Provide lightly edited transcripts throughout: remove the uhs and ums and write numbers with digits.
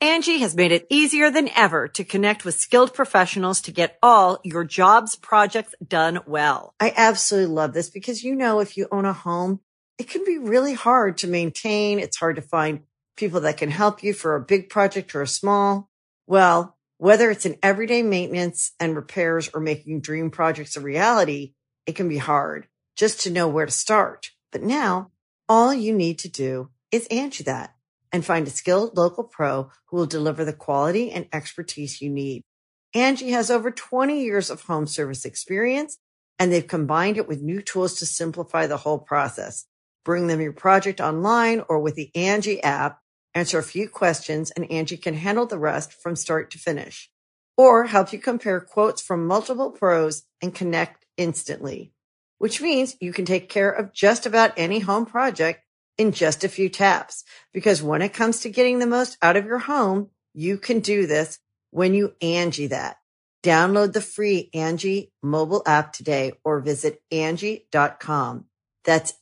Angie has made it easier than ever to connect with skilled professionals to get all your jobs projects done well. I absolutely love this because, if you own a home, it can be really hard to maintain. It's hard to find people that can help you for a big project or a small. Well, whether it's in everyday maintenance and repairs or making dream projects a reality, it can be hard just to know where to start. But now all you need to do is Angie that and find a skilled local pro who will deliver the quality and expertise you need. Angie has over 20 years of home service experience, and they've combined it with new tools to simplify the whole process. Bring them your project online or with the Angie app, answer a few questions, and Angie can handle the rest from start to finish. Or help you compare quotes from multiple pros and connect instantly, which means you can take care of just about any home project in just a few taps. Because when it comes to getting the most out of your home, you can do this when you Angie that. Download the free Angie mobile app today or visit Angie.com. That's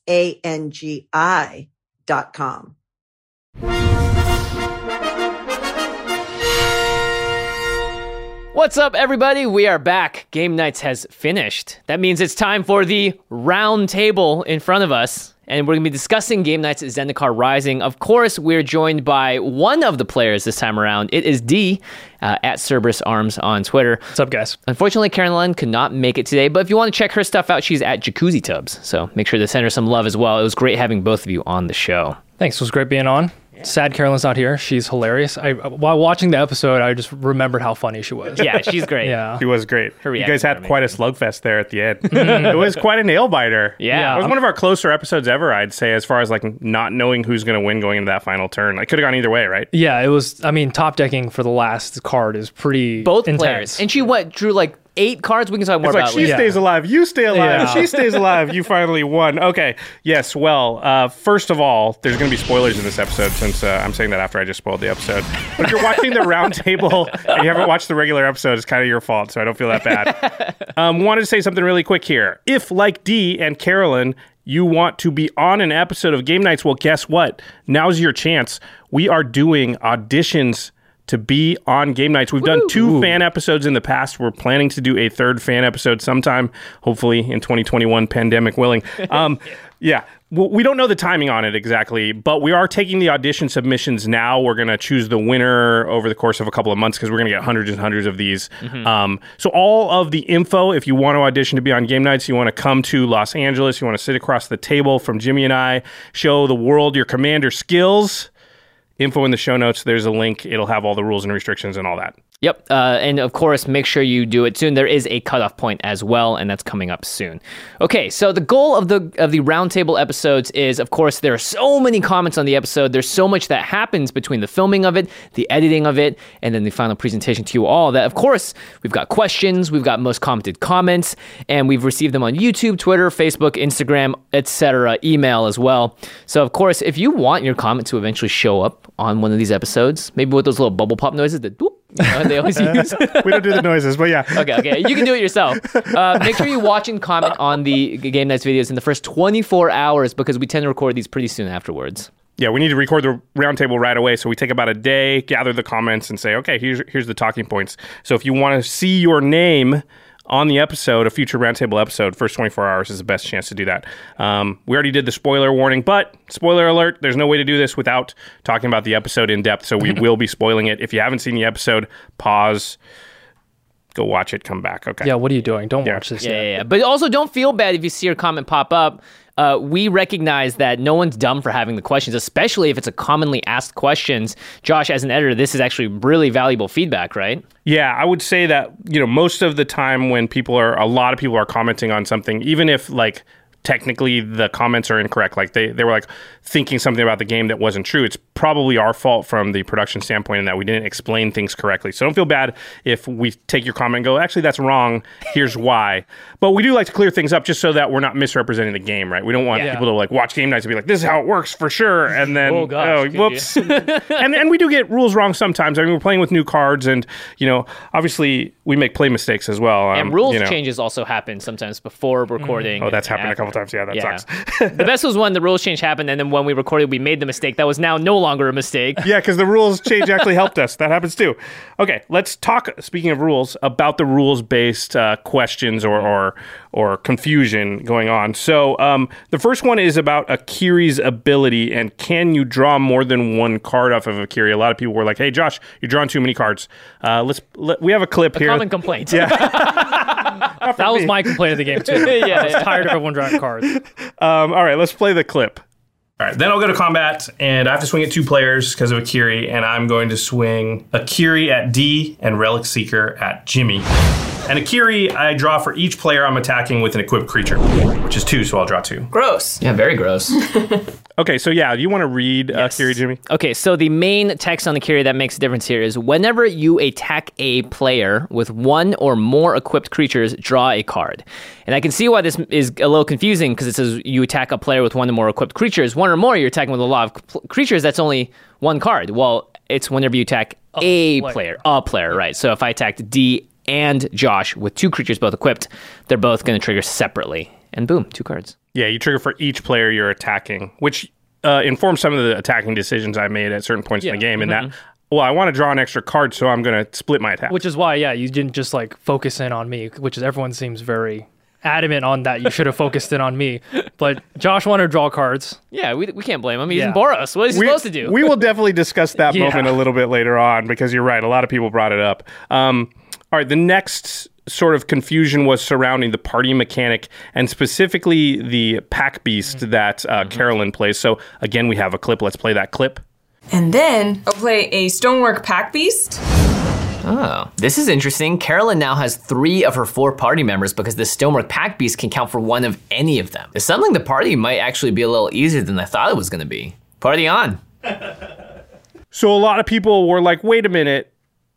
ANGI.com. What's up, everybody? We are back. Game Nights has finished. That means it's time for the round table in front of us. And we're going to be discussing Game Nights Zendikar Rising. Of course, we're joined by one of the players this time around. It is D, at Cerberus Arms on Twitter. What's up, guys? Unfortunately, Caroline could not make it today, but if you want to check her stuff out, she's at Jacuzzi Tubs. So make sure to send her some love as well. It was great having both of you on the show. Thanks. It was great being on. Sad Carolyn's not here. She's hilarious. While watching the episode, I just remembered how funny she was. Yeah, she's great. Yeah. She was great. You guys had quite a slugfest there at the end. Mm-hmm. It was quite a nail biter. Yeah. It was one of our closer episodes ever, I'd say, as far as like not knowing who's going to win going into that final turn. Like, could have gone either way, right? Yeah, it was. I mean, top decking for the last card is pretty Both intense. players. And she drew like 8 cards. We can talk more It's like about she later. stays alive, you stay alive, Yeah. she stays alive, you finally won. Okay, yes, well, first of all, there's going to be spoilers in this episode since I'm saying that after I just spoiled the episode. But if you're watching the round table and you haven't watched the regular episode, it's kind of your fault, so I don't feel that bad. Wanted to say something really quick here. If, like Dee and Carolyn, you want to be on an episode of Game Nights, well, guess what? Now's your chance. We are doing auditions to be on Game Nights. We've done 2 fan episodes in the past. We're planning to do a 3rd fan episode sometime, hopefully in 2021, pandemic willing. Yeah. Well, we don't know the timing on it exactly, but we are taking the audition submissions now. We're going to choose the winner over the course of a couple of months because we're going to get hundreds and hundreds of these. Mm-hmm. So all of the info, if you want to audition to be on Game Nights, you want to come to Los Angeles, you want to sit across the table from Jimmy and I, show the world your commander skills. Info in the show notes. There's a link. It'll have all the rules and restrictions and all that. Yep. And of course, make sure you do it soon. There is a cutoff point as well, and that's coming up soon. Okay, so the goal of the roundtable episodes is, of course, there are so many comments on the episode. There's so much that happens between the filming of it, the editing of it, and then the final presentation to you all that, of course, we've got questions, we've got most commented comments, and we've received them on YouTube, Twitter, Facebook, Instagram, etc., email as well. So, of course, if you want your comment to eventually show up on one of these episodes, maybe with those little bubble pop noises that doop, they always use. We don't do the noises, but yeah. Okay. You can do it yourself. Make sure you watch and comment on the Game Nights videos in the first 24 hours because we tend to record these pretty soon afterwards. Yeah, we need to record the roundtable right away, so we take about a day, gather the comments, and say, okay, here's the talking points. So if you want to see your name on the episode, a future roundtable episode, first 24 hours is the best chance to do that. We already did the spoiler warning, but spoiler alert, there's no way to do this without talking about the episode in depth, so we will be spoiling it. If you haven't seen the episode, pause, go watch it, come back. Okay. Yeah, what are you doing? Don't watch this yet. Yeah. But also don't feel bad if you see your comment pop up. We recognize that no one's dumb for having the questions, especially if it's a commonly asked questions. Josh, as an editor, this is actually really valuable feedback, right? Yeah, I would say that, most of the time when a lot of people are commenting on something, even if like technically the comments are incorrect, like they were like thinking something about the game that wasn't true, it's probably our fault from the production standpoint in that we didn't explain things correctly. So don't feel bad if we take your comment and go, actually, that's wrong. Here's why. But we do like to clear things up just so that we're not misrepresenting the game, right? We don't want people to like watch Game Nights and be like, this is how it works for sure. And then, whoops. and we do get rules wrong sometimes. I mean, we're playing with new cards and, obviously we make play mistakes as well. And rules changes also happen sometimes before recording. Oh, that's happened a couple couple times. Yeah, that sucks. The best was when the rules change happened, and then when we recorded, we made the mistake. That was now no longer a mistake. Yeah, because the rules change actually helped us. That happens too. Okay, let's talk, speaking of rules, about the rules-based questions or confusion going on. So the first one is about Akiri's ability, and can you draw more than one card off of Akiri? A lot of people were like, hey, Josh, you're drawing too many cards. We have a clip here. Common complaint. Yeah. That was my complaint of the game, too. I was tired of everyone drawing cards. All right, let's play the clip. All right, then I'll go to combat, and I have to swing at 2 players because of Akiri, and I'm going to swing Akiri at D and Relic Seeker at Jimmy. And Akiri, I draw for each player I'm attacking with an equipped creature, which is 2, so I'll draw 2. Gross. Yeah, very gross. Okay, so yeah, do you want to read Akiri, Jimmy? Okay, so the main text on Akiri that makes a difference here is whenever you attack a player with 1 or more equipped creatures, draw a card. And I can see why this is a little confusing because it says you attack a player with 1 or more equipped creatures. 1 or more, you're attacking with a lot of creatures, that's only 1 card. Well, it's whenever you attack a player, right? So if I attacked D and Josh with 2 creatures both equipped, they're both going to trigger separately. And boom, 2 cards. Yeah, you trigger for each player you're attacking, which informs some of the attacking decisions I made at certain points in the game. And that, well, I want to draw an extra card, so I'm going to split my attack. Which is why, you didn't just like focus in on me, which is everyone seems very adamant on that. You should have focused in on me. But Josh wanted to draw cards. Yeah, we can't blame him. He's in Boros. What is he supposed to do? We will definitely discuss that moment a little bit later on because you're right. A lot of people brought it up. All right, the next sort of confusion was surrounding the party mechanic and specifically the pack beast that Carolyn plays. So again, we have a clip. Let's play that clip. And then I'll play a Stonework Pack Beast. Oh, this is interesting. Carolyn now has 3 of her 4 party members because the Stonework Pack Beast can count for 1 of any of them. Assembling the party might actually be a little easier than I thought it was going to be. Party on. So a lot of people were like, wait a minute.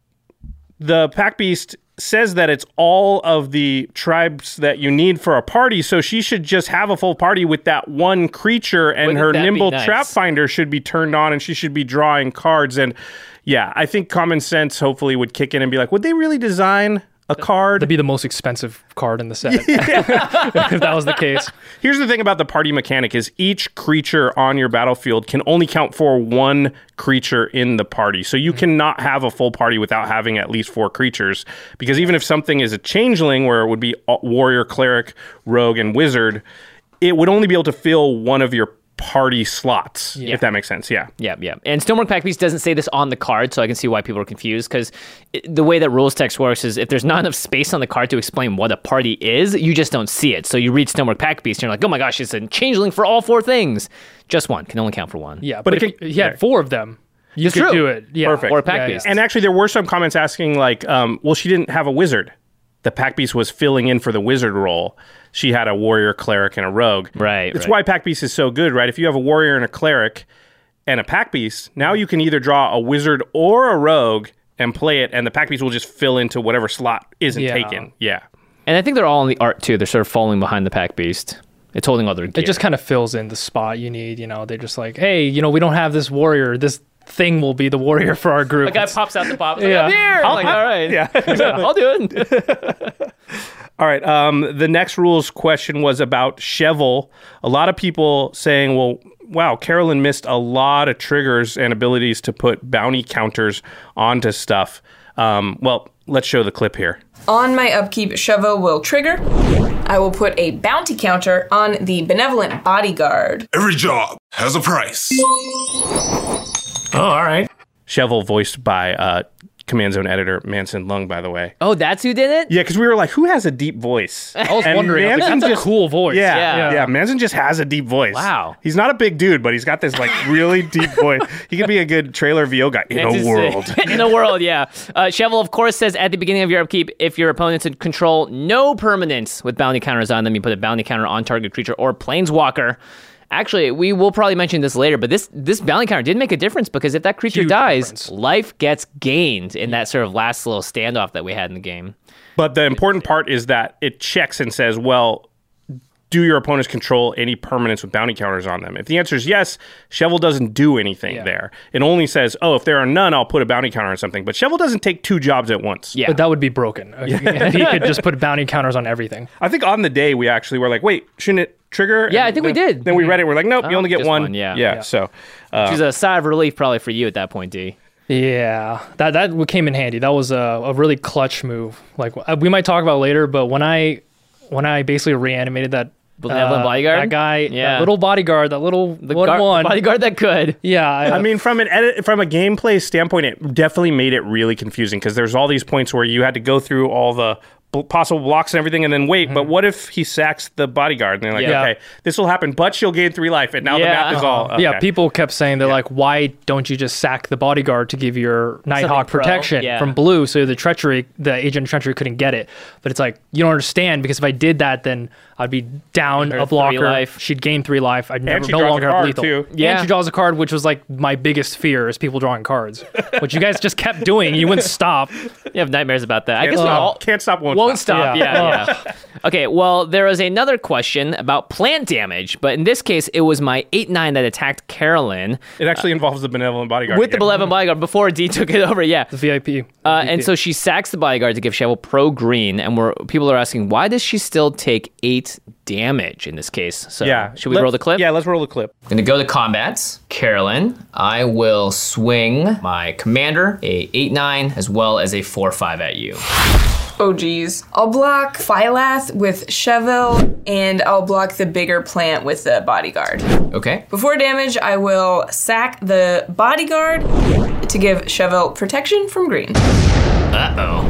The Pack Beast says that it's all of the tribes that you need for a party, so she should just have a full party with that 1 creature, and Wouldn't her that be nimble nice? trap finder should be turned on, and she should be drawing cards. And yeah, I think common sense hopefully would kick in and be like, would they really design a card? That'd be the most expensive card in the set. If that was the case. Here's the thing about the party mechanic is each creature on your battlefield can only count for 1 creature in the party. So you cannot have a full party without having at least 4 creatures, because even if something is a changeling where it would be warrior, cleric, rogue, and wizard, it would only be able to fill 1 of your party slots, if that makes sense. Yeah. And Stonework Pack Beast doesn't say this on the card, so I can see why people are confused, because the way that rules text works is if there's not enough space on the card to explain what a party is, you just don't see it. So you read Stonework Pack Beast and you're like, oh my gosh, it's a changeling for all 4 things. Just 1, can only count for 1. Yeah, but if he had 4 of them, you could do it. Yeah. Perfect. Or a Pack Beast. And actually there were some comments asking like, well, she didn't have a wizard. The Pack Beast was filling in for the wizard role. She had a warrior, cleric, and a rogue. Right. That's why Pack Beast is so good, right? If you have a warrior and a cleric and a Pack Beast, now you can either draw a wizard or a rogue and play it, and the Pack Beast will just fill into whatever slot isn't taken. Yeah. And I think they're all in the art too. They're sort of following behind the Pack Beast. It's holding all their gear. It just kind of fills in the spot you need. They're just like, hey, we don't have this warrior. This thing will be the warrior for our group. A guy pops out the pop. Like, Yeah. I'm here. I'm like, all right. Yeah. I'll do it. All right. The next rules question was about Cheval. A lot of people saying, well, wow, Carolyn missed a lot of triggers and abilities to put bounty counters onto stuff. Well, let's show the clip here. On my upkeep, Chevo will trigger. I will put a bounty counter on the Benevolent Bodyguard. Every job has a price. Oh, all right. Cheval voiced by Command Zone editor Manson Lung, by the way. Oh, that's who did it? Yeah, because we were like, who has a deep voice? I was wondering. I was like, that's a cool voice. Yeah. Manson just has a deep voice. Wow. He's not a big dude, but he's got this like really deep voice. He could be a good trailer VO guy in a world. In a world, yeah. Cheval, of course, says at the beginning of your upkeep, if your opponents control no permanents with bounty counters on them, you put a bounty counter on target creature or planeswalker. Actually, we will probably mention this later, but this bounty counter did make a difference because if that creature Huge dies, difference. life gets gained in that sort of last little standoff that we had in the game. But the important part is that it checks and says, well, do your opponents control any permanents with bounty counters on them? If the answer is yes, Cheval doesn't do anything there. It only says, oh, if there are none, I'll put a bounty counter on something. But Cheval doesn't take 2 jobs at once. Yeah. But that would be broken. If he could just put bounty counters on everything. I think on the day we actually were like, wait, shouldn't it trigger? Yeah, And I think we did. Then we read it. We're like, nope, you only get just one. one, yeah. So Which is a sigh of relief probably for you at that point, D. Yeah, that came in handy. That was a really clutch move. Like we might talk about later, but when I basically reanimated that Benevolent bodyguard? that guy, Yeah. that little bodyguard, that little The one, bodyguard that could. yeah. I mean, from a gameplay standpoint, it definitely made it really confusing because there's all these points where you had to go through all the possible blocks and everything and then wait, but what if he sacks the bodyguard? And they're like, Yeah. okay, this will happen, but she'll gain 3 life, and now the Yeah. map is all... Okay. Yeah, people kept saying they're like, why don't you just sack the bodyguard to give your Nighthawk pro, protection yeah. from blue so the agent of treachery couldn't get it? But it's like, you don't understand, because if I did that, then I'd be down Her a blocker. 3 life. She'd gain 3 life. I'd never she no draws a longer have card, lethal. too. Yeah. And she draws a card, which was like my biggest fear, is people drawing cards, which you guys just kept doing. You wouldn't stop. You have nightmares about that. I Can't guess we stop, all can't stop, won't stop. Yeah. Yeah. Okay, well, there was another question about plant damage, but in this case, it was my 8/9 that attacked Carolyn It actually involves the benevolent bodyguard. with the again. benevolent bodyguard before D took it over. Yeah. The VIP. And so she sacks the bodyguard to give Cheval pro green, and people are asking, why does she still take 8 damage in this case? So should we roll the clip? Yeah, let's roll the clip. I'm gonna go to combat. Carolyn, I will swing my commander, a 8/9, as well as a 4/5 at you. Oh geez. I'll block Phylath with Cheval, and I'll block the bigger plant with the bodyguard. Okay. Before damage, I will sack the bodyguard to give Cheval protection from green. Uh-oh.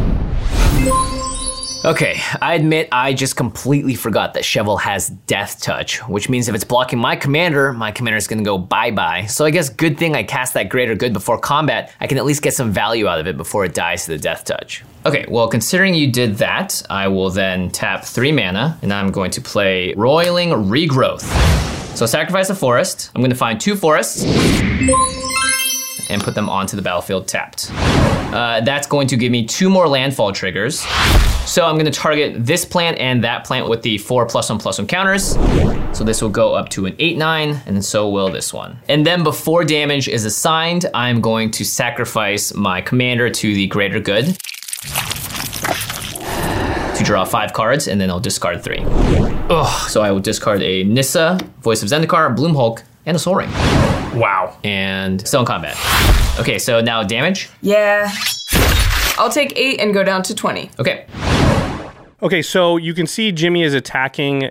Okay, I admit I just completely forgot that Cheval has Death Touch, which means if it's blocking my commander's gonna go bye-bye. So I guess good thing I cast that Greater Good before combat. I can at least get some value out of it before it dies to the Death Touch. Okay, well, considering you did that, I will then tap 3 mana, and I'm going to play Roiling Regrowth. So sacrifice a forest. I'm gonna find 2 forests and put them onto the battlefield tapped. That's going to give me 2 more landfall triggers. So I'm gonna target this plant and that plant with the 4+1/+1 counters. So this will go up to an 8/9, and so will this one. And then before damage is assigned, I'm going to sacrifice my commander to the Greater Good to draw 5 cards, and then I'll discard 3. Ugh. So I will discard a Nissa, Voice of Zendikar, Bloomhulk, and a Soul Ring. Wow. And still in combat. Okay, so now damage. Yeah. I'll take 8 and go down to 20. Okay. Okay, so you can see Jimmy is attacking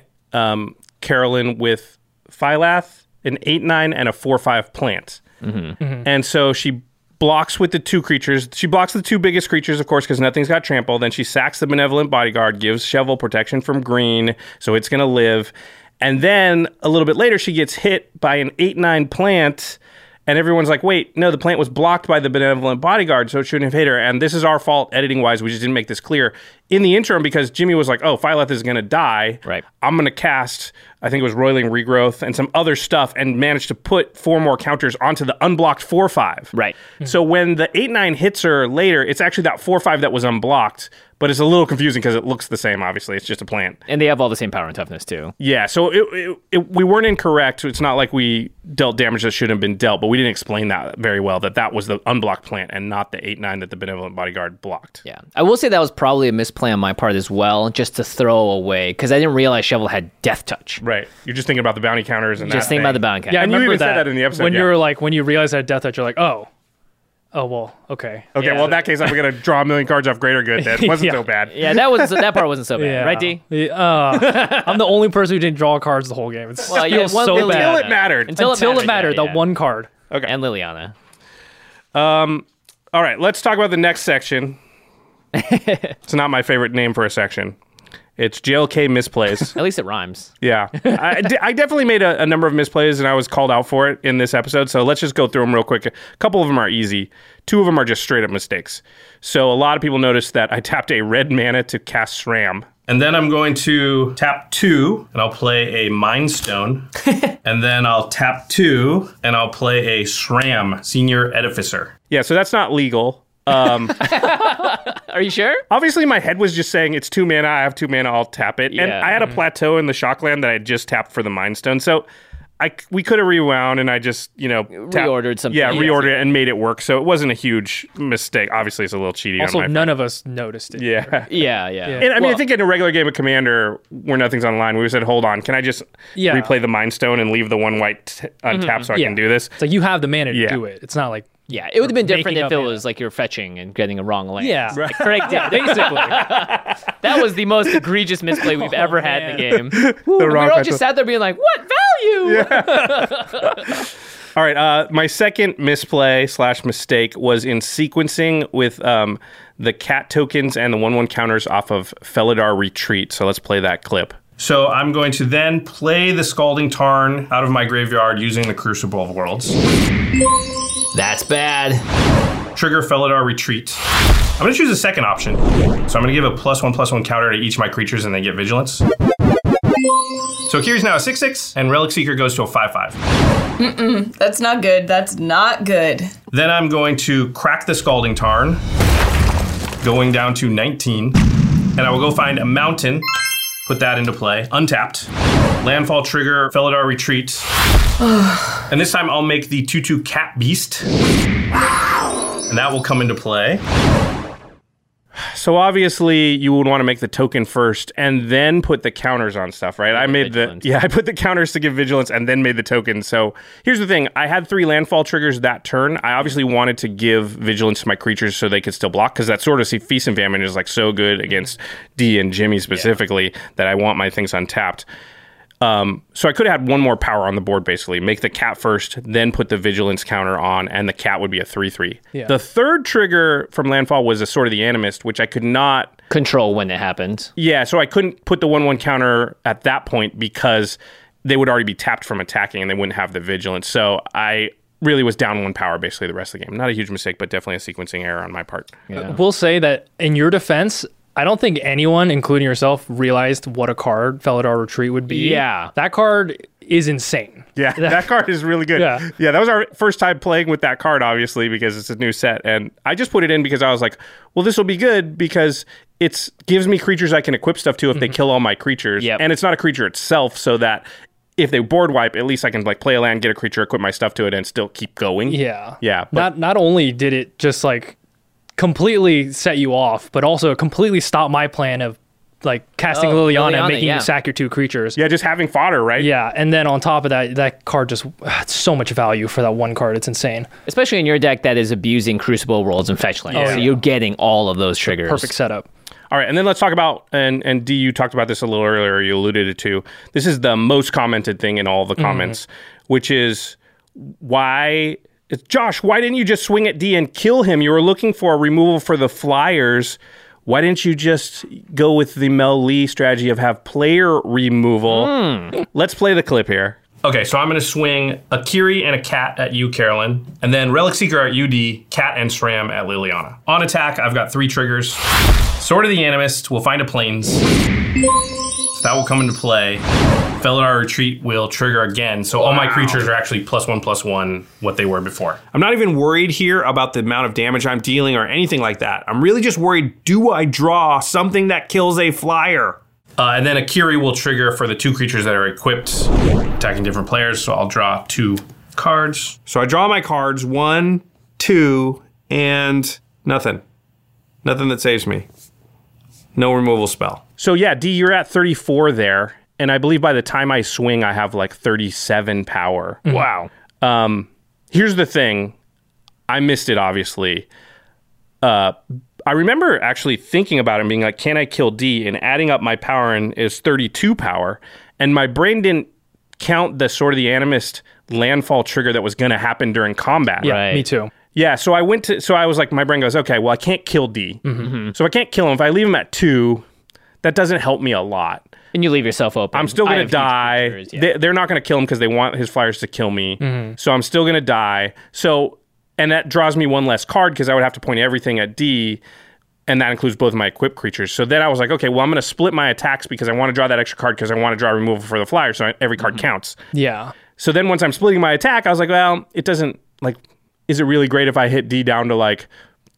Carolyn with Phylath, an 8/9, and a 4/5 plant. And so she blocks with the 2 creatures. She blocks the 2 biggest creatures, of course, because nothing's got trample. Then she sacks the benevolent bodyguard, gives Cheval protection from green, so it's going to live. And then a little bit later, she gets hit by an 8/9 plant. And everyone's like, wait, no, the plant was blocked by the benevolent bodyguard, so it shouldn't have hit her. And this is our fault, editing-wise. We just didn't make this clear. In the interim, because Jimmy was like, oh, Phylath is going to die. Right. I'm going to cast, I think it was Roiling Regrowth and some other stuff, and managed to put 4 more counters onto the unblocked 4/5. Right. So when the 8/9 hits her later, it's actually that 4/5 that was unblocked. But it's a little confusing because it looks the same, obviously. It's just a plant. And they have all the same power and toughness, too. Yeah, so we weren't incorrect. It's not like we dealt damage that shouldn't have been dealt, but we didn't explain that very well, that was the unblocked plant and not the 8/9 that the benevolent bodyguard blocked. Yeah. I will say that was probably a misplay on my part as well, just to throw away, because I didn't realize Cheval had Death Touch. Right. You're just thinking about the bounty counters and Just thinking about the bounty counters. Yeah, I And you remember even said that in the episode, When yeah. you were like, when you realized that Death Touch, you're like, oh, well, okay. Okay, Yeah. well, in that case, I'm going to draw a million cards off Greater Good. That wasn't Yeah. so bad. Yeah, that part wasn't so bad, right, D? Yeah, I'm the only person who didn't draw cards the whole game. It Well, yeah, feels one so Liliana. bad. Until it mattered. Until It mattered, yeah, that one card. Okay. And Liliana. All right, let's talk about the next section. It's not my favorite name for a section. It's JLK misplays. At least it rhymes. Yeah. I definitely made a number of misplays, and I was called out for it in this episode. So let's just go through them real quick. A couple of them are easy. 2 of them are just straight up mistakes. So a lot of people noticed that I tapped a red mana to cast SRAM. And then I'm going to tap 2, and I'll play a Mind Stone. And then I'll tap 2, and I'll play a SRAM, Senior Edificer. Yeah, so that's not legal. Are you sure? Obviously, my head was just saying it's 2 mana. I have 2 mana. I'll tap it. And Yeah. I had a plateau in the Shockland that I just tapped for the Mind Stone. So we could have rewound, and I just Reordered something. Yeah, reordered it and made it work. So it wasn't a huge mistake. Obviously, it's a little cheaty Also, on my none of us noticed it. Yeah. Yeah. And I mean, I think in a regular game of Commander where nothing's on the line, we said, hold on, can I just replay the Mind Stone and leave the 1 white untapped so I can do this? It's like you have the mana to Yeah. do it. It's not like Yeah, it would have been different making if up it mana. was like you're fetching and getting a wrong land. Yeah. Like Craig did. basically. That was the most egregious misplay we've ever had in the game. The We wrong were all fetch. just sat there being like, what value? All right, my second misplay / mistake was in sequencing with the cat tokens and the 1/1 counters off of Felidar Retreat. So let's play that clip. So I'm going to then play the Scalding Tarn out of my graveyard using the Crucible of Worlds. That's bad. Trigger Felidar Retreat. I'm going to choose the second option. So I'm going to give a +1/+1 counter to each of my creatures and they get Vigilance. So Kiri's now a 6/6, and Relic Seeker goes to a 5/5. That's not good. That's not good. Then I'm going to crack the Scalding Tarn, going down to 19, and I will go find a mountain, put that into play, untapped. Landfall trigger, Felidar Retreat. And this time I'll make the 2/2 Cat Beast. And that will come into play. So obviously you would want to make the token first and then put the counters on stuff, right? I made Vigilance. I put the counters to give Vigilance and then made the token. So here's the thing. I had 3 landfall triggers that turn. I obviously wanted to give Vigilance to my creatures so they could still block because that sort of Feast and Famine is like so good against D and Jimmy specifically that I want my things untapped. So I could have had 1 more power on the board, basically. Make the cat first, then put the Vigilance counter on, and the cat would be a 3/3. Yeah. The third trigger from Landfall was a Sword of the Animist, which I could not... Control when it happened. Yeah, so I couldn't put the 1/1 counter at that point because they would already be tapped from attacking and they wouldn't have the Vigilance. So I really was down 1 power basically the rest of the game. Not a huge mistake, but definitely a sequencing error on my part. We'll say that in your defense, I don't think anyone, including yourself, realized what a card Felidar Retreat would be. Yeah. That card is insane. Yeah, that card is really good. Yeah. That was our first time playing with that card, obviously, because it's a new set. And I just put it in because I was like, well, this will be good because it gives me creatures I can equip stuff to if they kill all my creatures. Yep. And it's not a creature itself, so that if they board wipe, at least I can like play a land, get a creature, equip my stuff to it, and still keep going. Yeah. Yeah. But Not only did it just like completely set you off, but also completely stopped my plan of like casting Liliana and making yeah. you sack your 2 creatures. yeah, just having fodder, right? Yeah, and then on top of that, that card just it's so much value for that 1 card. It's insane. Especially in your deck that is abusing Crucible Worlds and Fetch Lands. Yeah. So you're getting all of those triggers. Perfect setup. All right, and then let's talk about, and D, you talked about this a little earlier, you alluded it to. This is the most commented thing in all the comments, which is Josh, why didn't you just swing at D and kill him? You were looking for a removal for the Flyers. Why didn't you just go with the Mel Lee strategy of have player removal? Let's play the clip here. Okay, so I'm going to swing a Kiri and a cat at you, Carolyn, and then Relic Seeker at UD, cat and Sram at Liliana. On attack, I've got 3 triggers. Sword of the Animist, we'll find a Plains. So that will come into play. Felidar Retreat will trigger again, so all my creatures are actually +1/+1 what they were before. I'm not even worried here about the amount of damage I'm dealing or anything like that. I'm really just worried, do I draw something that kills a flyer? And then a Kiri will trigger for the 2 creatures that are equipped, attacking different players, so I'll draw 2 cards. So I draw my cards, 1, 2, and nothing. Nothing that saves me. No removal spell. So yeah, D, you're at 34 there. And I believe by the time I swing, I have like 37 power. Wow. Here's the thing. I missed it, obviously. I remember actually thinking about it and being like, can I kill D? And adding up my power and is 32 power. And my brain didn't count the Sword of the Animist landfall trigger that was going to happen during combat. Yeah, Right. me too. Yeah, so I was like, my brain goes, okay, well, I can't kill D. So if I can't kill him, if I leave him at 2, that doesn't help me a lot. And you leave yourself open. I'm still I going to have huge die. creatures, yeah. They're not going to kill him because they want his flyers to kill me. So I'm still going to die. So, and that draws me 1 less card because I would have to point everything at D, and that includes both of my equipped creatures. So then I was like, okay, well, I'm going to split my attacks because I want to draw that extra card because I want to draw removal for the flyer, so every card counts. Yeah. So then once I'm splitting my attack, I was like, well, it doesn't, like, is it really great if I hit D down to like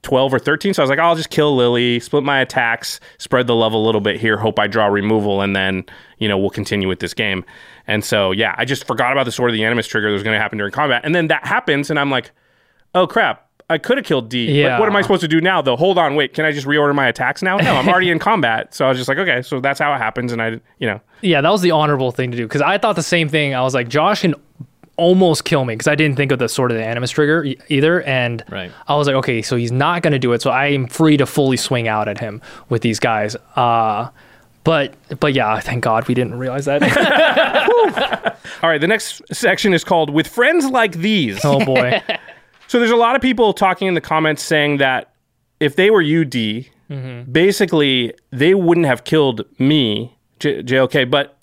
12 or 13. So I was like, I'll just kill Lily, split my attacks, spread the love a little bit here, hope I draw removal, and then, we'll continue with this game. And so, yeah, I just forgot about the Sword of the Animus trigger that was going to happen during combat. And then that happens, and I'm like, oh, crap. I could have killed D. Yeah. But what am I supposed to do now, though? Hold on, wait. Can I just reorder my attacks now? No, I'm already in combat. So I was just like, okay, so that's how it happens. And Yeah, that was the honorable thing to do. Because I thought the same thing. I was like, Josh can almost kill me because I didn't think of the Sword of the Animus trigger either. And I was like, okay, so he's not going to do it. So I am free to fully swing out at him with these guys. But yeah, thank God we didn't realize that. All right, the next section is called With Friends Like These. Oh, boy. So there's a lot of people talking in the comments saying that if they were you, D, basically they wouldn't have killed me, JLK, but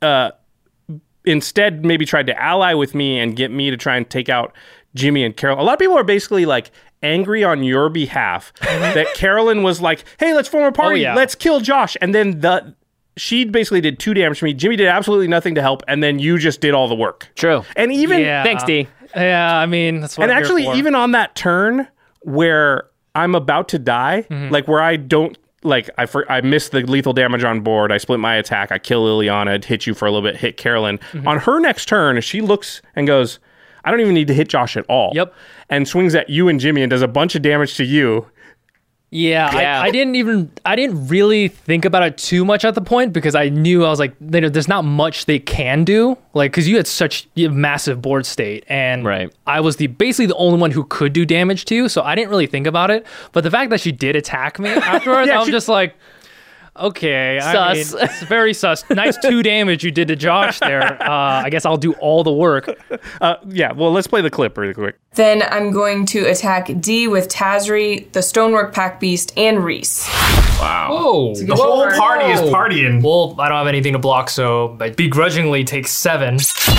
instead maybe tried to ally with me and get me to try and take out Jimmy and Carol. A lot of people are basically like angry on your behalf that Carolyn was like, hey, let's form a party. Let's kill Josh. And then she basically did 2 damage to me. Jimmy did absolutely nothing to help. And then you just did all the work. True. And even... Thanks, D. Yeah, I mean, that's what And I'm actually, here for. even on that turn where I'm about to die, like where I don't... Like, I missed the lethal damage on board. I split my attack. I kill Liliana, hit you for a little bit, hit Carolyn. On her next turn, she looks and goes, I don't even need to hit Josh at all. Yep. And swings at you and Jimmy and does a bunch of damage to you. Yeah. I didn't really think about it too much at the point because I knew, I was like, there's not much they can do. Like, because you have massive board state, and I was basically the only one who could do damage to you, so I didn't really think about it. But the fact that she did attack me afterwards, I'm just like, okay, sus. I mean, it's very sus. Nice 2 damage you did to Josh there. I guess I'll do all the work. Yeah, well, let's play the clip really quick. Then I'm going to attack D with Tazri, the Stonework Pack Beast, and Reese. Wow. Oh, The whole party is partying. Well, I don't have anything to block, so I begrudgingly take 7.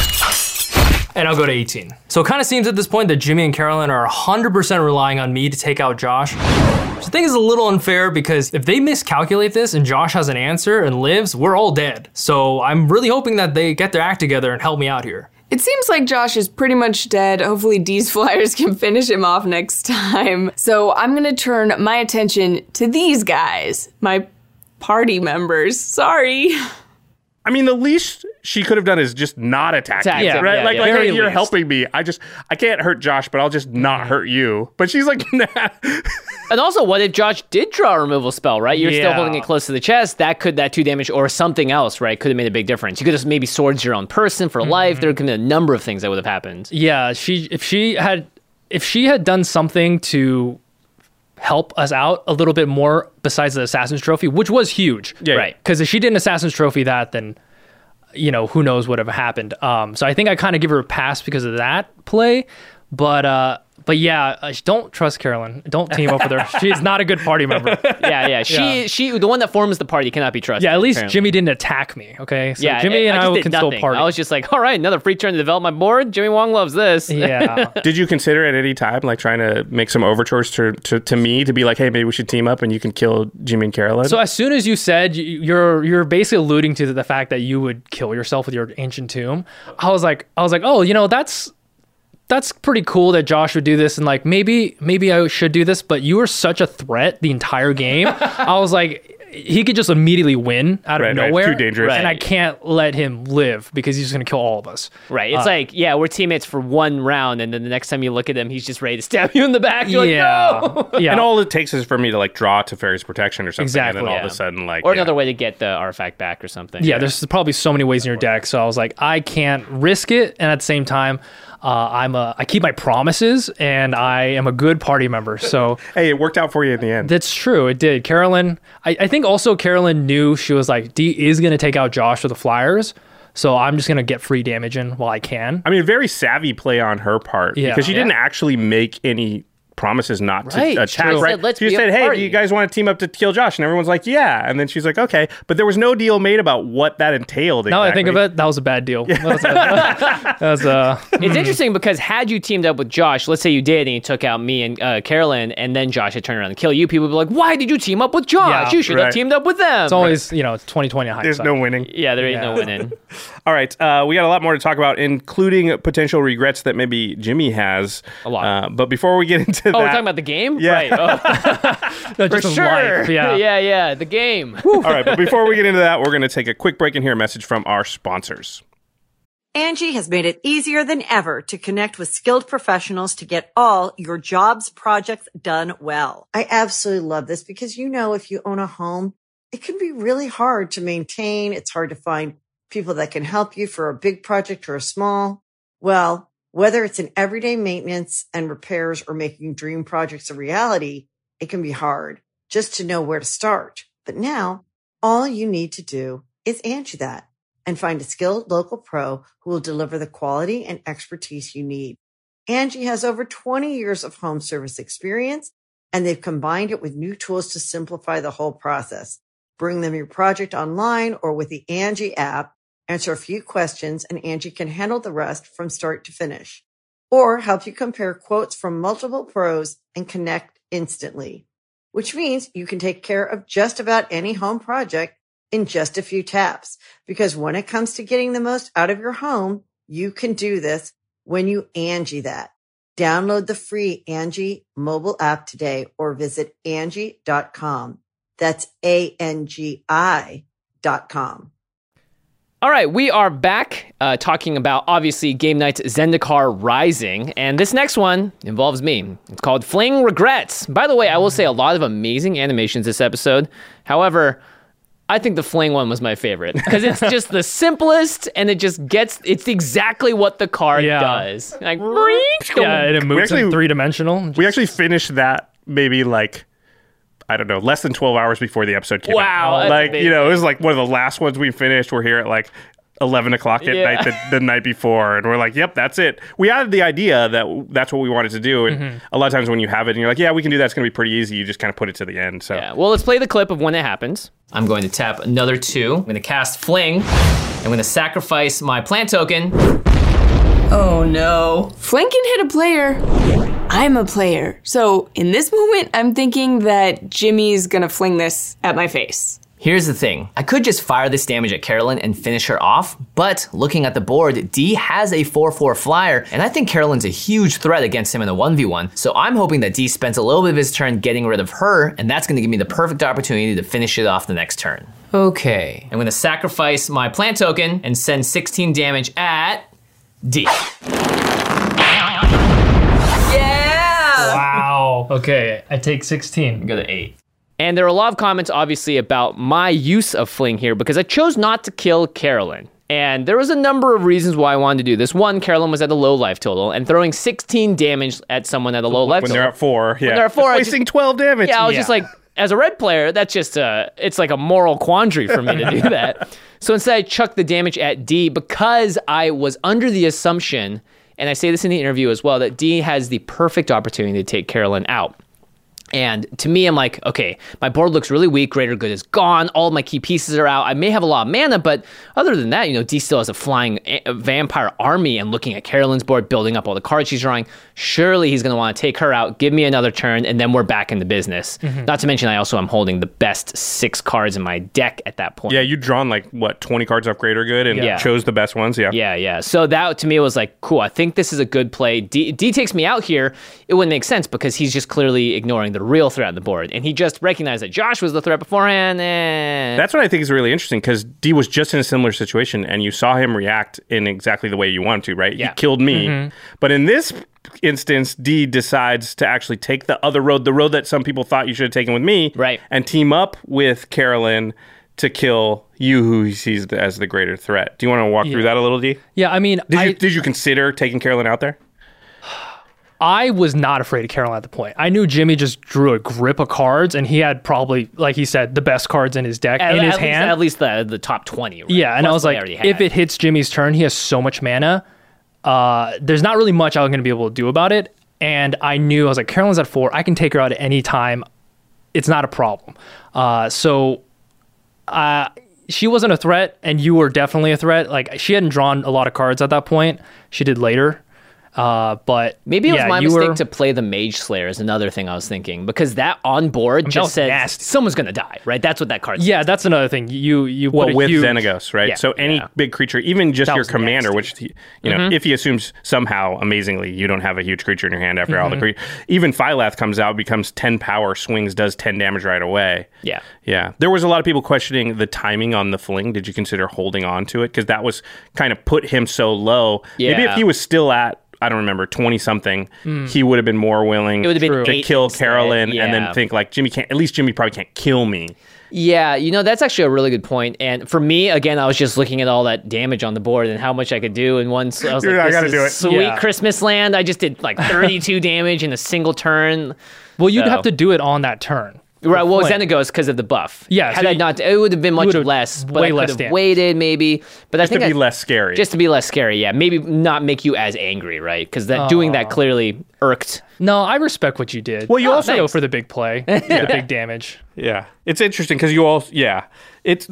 And I'll go to 18. So it kind of seems at this point that Jimmy and Carolyn are 100% relying on me to take out Josh. Which I think is a little unfair because if they miscalculate this and Josh has an answer and lives, we're all dead. So I'm really hoping that they get their act together and help me out here. It seems like Josh is pretty much dead. Hopefully D's Flyers can finish him off next time. So I'm going to turn my attention to these guys, my party members. Sorry. I mean, the least she could have done is just not attack you, right? Yeah, like very hey, you're least. helping me. I can't hurt Josh, but I'll just not hurt you. But she's like, nah. And also, what if Josh did draw a removal spell, right? You're still Yeah. holding it close to the chest. That 2 damage or something else, right? Could have made a big difference. You could have maybe swords your own person for life. There could have been a number of things that would have happened. Yeah, if she had done something to help us out a little bit more besides the Assassin's Trophy, which was huge. Yeah. Right. Because if she did an Assassin's Trophy then, who knows what would have happened. So I think I kind of give her a pass because of that play. But yeah, don't trust Carolyn. Don't team up with her. She is not a good party member. Yeah. She the one that forms the party cannot be trusted. Yeah, at least apparently. Jimmy didn't attack me, okay? So Yeah, Jimmy and just I did can nothing. still party. I was just like, all right, another free turn to develop my board. Jimmy Wong loves this. Yeah. Did you consider at any time like trying to make some overtures to me to be like, hey, maybe we should team up and you can kill Jimmy and Carolyn? So as soon as you said you're basically alluding to the fact that you would kill yourself with your ancient tomb, I was like, oh, that's pretty cool that Josh would do this, and like maybe I should do this, but you were such a threat the entire game. I was like, he could just immediately win out of nowhere. Too dangerous. And I can't let him live because he's going to kill all of us. Right. It's like, yeah, we're teammates for one round, and then the next time you look at him, he's just ready to stab you in the back. You're like, no! Yeah. And all it takes is for me to like draw Teferi's Protection or something, Exactly, and then all yeah. of a sudden like... Or another way to get the artifact back or something. Yeah, there's probably so many ways in your deck. So I was like, I can't risk it. And at the same time, I keep my promises, and I am a good party member. So Hey, it worked out for you in the end. that's true. It did. Carolyn, I think also Carolyn knew she was like, D is going to take out Josh with the Flyers. So I'm just going to get free damage in while I can. I mean, very savvy play on her part, Yeah. because she didn't actually make any promises not Right, to attack. true. Right? Said, "Let's she be just a said, "Hey, party." do you guys want to team up to kill Josh?" And everyone's like, "Yeah." And then she's like, "Okay," but there was no deal made about what that entailed. Now exactly. I think of it, that was a bad deal. That was It's interesting because had you teamed up with Josh, let's say you did, and you took out me and Carolyn, and then Josh had turned around and killed you, people would be like, why did you team up with Josh? Yeah, You should have teamed up with them. it's always, it's 2020 hindsight. There's no winning. Yeah, there ain't no winning. All right, we got a lot more to talk about, including potential regrets that maybe Jimmy has. A lot. But before we get into we're talking about the game? Yeah. Right. Oh. No, For just sure. life, yeah. yeah, the game. All right, but before we get into that, we're going to take a quick break and hear a message from our sponsors. Angie has made it easier than ever to connect with skilled professionals to get all your jobs projects done well. I absolutely love this because, if you own a home, it can be really hard to maintain. It's hard to find people that can help you for a big project or a small. Well, whether it's in everyday maintenance and repairs or making dream projects a reality, it can be hard just to know where to start. But now all you need to do is Angie that and find a skilled local pro who will deliver the quality and expertise you need. Angie has over 20 years of home service experience, and they've combined it with new tools to simplify the whole process. Bring them your project online or with the Angie app, answer a few questions, and Angie can handle the rest from start to finish. Or help you compare quotes from multiple pros and connect instantly, which means you can take care of just about any home project in just a few taps. Because when it comes to getting the most out of your home, you can do this when you Angie that. Download the free Angie mobile app today or visit Angie.com. That's ANGI.com. All right, we are back talking about, obviously, Game Night's Zendikar Rising, and this next one involves me. It's called Fling Regrets. By the way, I will say a lot of amazing animations this episode. However, I think the Fling one was my favorite because it's just the simplest and it's exactly what the card does. Like, yeah, and it moves in 3-dimensional. We actually finished that maybe I don't know, less than 12 hours before the episode came out. Wow. It was like one of the last ones we finished. We're here at 11 o'clock at night the night before, and we're like, yep, that's it. We had the idea that that's what we wanted to do, and a lot of times when you have it and you're like, yeah, we can do that, it's going to be pretty easy, you just kind of put it to the end. So yeah, well, let's play the clip of when it happens. I'm going to tap another 2. I'm going to cast Fling. I'm going to sacrifice my plant token. Oh no. Fling can hit a player. I'm a player. So in this moment, I'm thinking that Jimmy's gonna fling this at my face. Here's the thing. I could just fire this damage at Carolyn and finish her off, but looking at the board, Dee has a 4/4 flyer, and I think Carolyn's a huge threat against him in a 1v1, so I'm hoping that Dee spends a little bit of his turn getting rid of her, and that's gonna give me the perfect opportunity to finish it off the next turn. Okay, I'm gonna sacrifice my plant token and send 16 damage at Dee. Yeah! Wow. Okay, I take 16. Go to 8. And there are a lot of comments, obviously, about my use of Fling here because I chose not to kill Carolyn. And there was a number of reasons why I wanted to do this. One, Carolyn was at a low life total, and throwing 16 damage at someone at a low life total. When they're at 4, yeah. When they're at 4, wasting 12 damage. Yeah, I was just like, as a red player, that's just it's like a moral quandary for me to do that. So instead, I chucked the damage at Dee because I was under the assumption, and I say this in the interview as well, that Dee has the perfect opportunity to take Carolyn out. And to me, I'm like, okay, my board looks really weak. Greater Good is gone. All of my key pieces are out. I may have a lot of mana, but other than that, Dee still has a flying vampire army. And looking at Carolyn's board, building up all the cards she's drawing, surely he's going to want to take her out, give me another turn, and then we're back into business. Mm-hmm. Not to mention, I also am holding the best 6 cards in my deck at that point. Yeah, you'd drawn 20 cards off Greater Good and chose the best ones. Yeah. So that to me was like, cool. I think this is a good play. Dee takes me out here. It wouldn't make sense because he's just clearly ignoring the real threat on the board, and he just recognized that Josh was the threat beforehand. That's what I think is really interesting because Dee was just in a similar situation, and you saw him react in exactly the way you wanted to, right? Yeah. He killed me, but in this instance, Dee decides to actually take the other road, the road that some people thought you should have taken with me, right? And team up with Carolyn to kill you, who he sees as the greater threat. Do you want to walk through that a little, Dee? Yeah, I mean, did you consider taking Carolyn out there? I was not afraid of Carolyn at the point. I knew Jimmy just drew a grip of cards, and he had probably, like he said, the best cards in his deck, in his hand. At least the top 20. Right? Yeah, and I was like, if it hits Jimmy's turn, he has so much mana. There's not really much I'm going to be able to do about it. And I was like, Carolyn's at 4. I can take her out at any time. It's not a problem. She wasn't a threat, and you were definitely a threat. Like, she hadn't drawn a lot of cards at that point. She did later. But maybe it was my mistake to play the Mage Slayer is another thing I was thinking, because that on board just said nasty. Someone's gonna die, right? That's what that card says. Yeah, that's another thing. You well, put with huge... Xenagos, right? So any big creature, even just your commander, nasty. Which if he assumes somehow amazingly you don't have a huge creature in your hand after all the creatures, even Phylath comes out, becomes 10 power, swings, does 10 damage right away. Yeah. There was a lot of people questioning the timing on the fling. Did you consider holding on to it? Because that was kind of put him so low. Maybe if he was still at, I don't remember, 20-something, he would have been more willing to kill Carolyn and then think like, Jimmy probably can't kill me. Yeah, that's actually a really good point. And for me, again, I was just looking at all that damage on the board and how much I could do in one. So I was like, I gotta do it. Sweet Christmas land. I just did like 32 damage in a single turn. Well, you'd have to do it on that turn. Right, well, Xenagos because of the buff. Yeah, had I not, it would have been much less. But I could have waited maybe. But just to be less scary. Just to be less scary, yeah. Maybe not make you as angry, right? Because doing that clearly irked. No, I respect what you did. Well, you also go for the big play, the big damage. Yeah, it's interesting because it's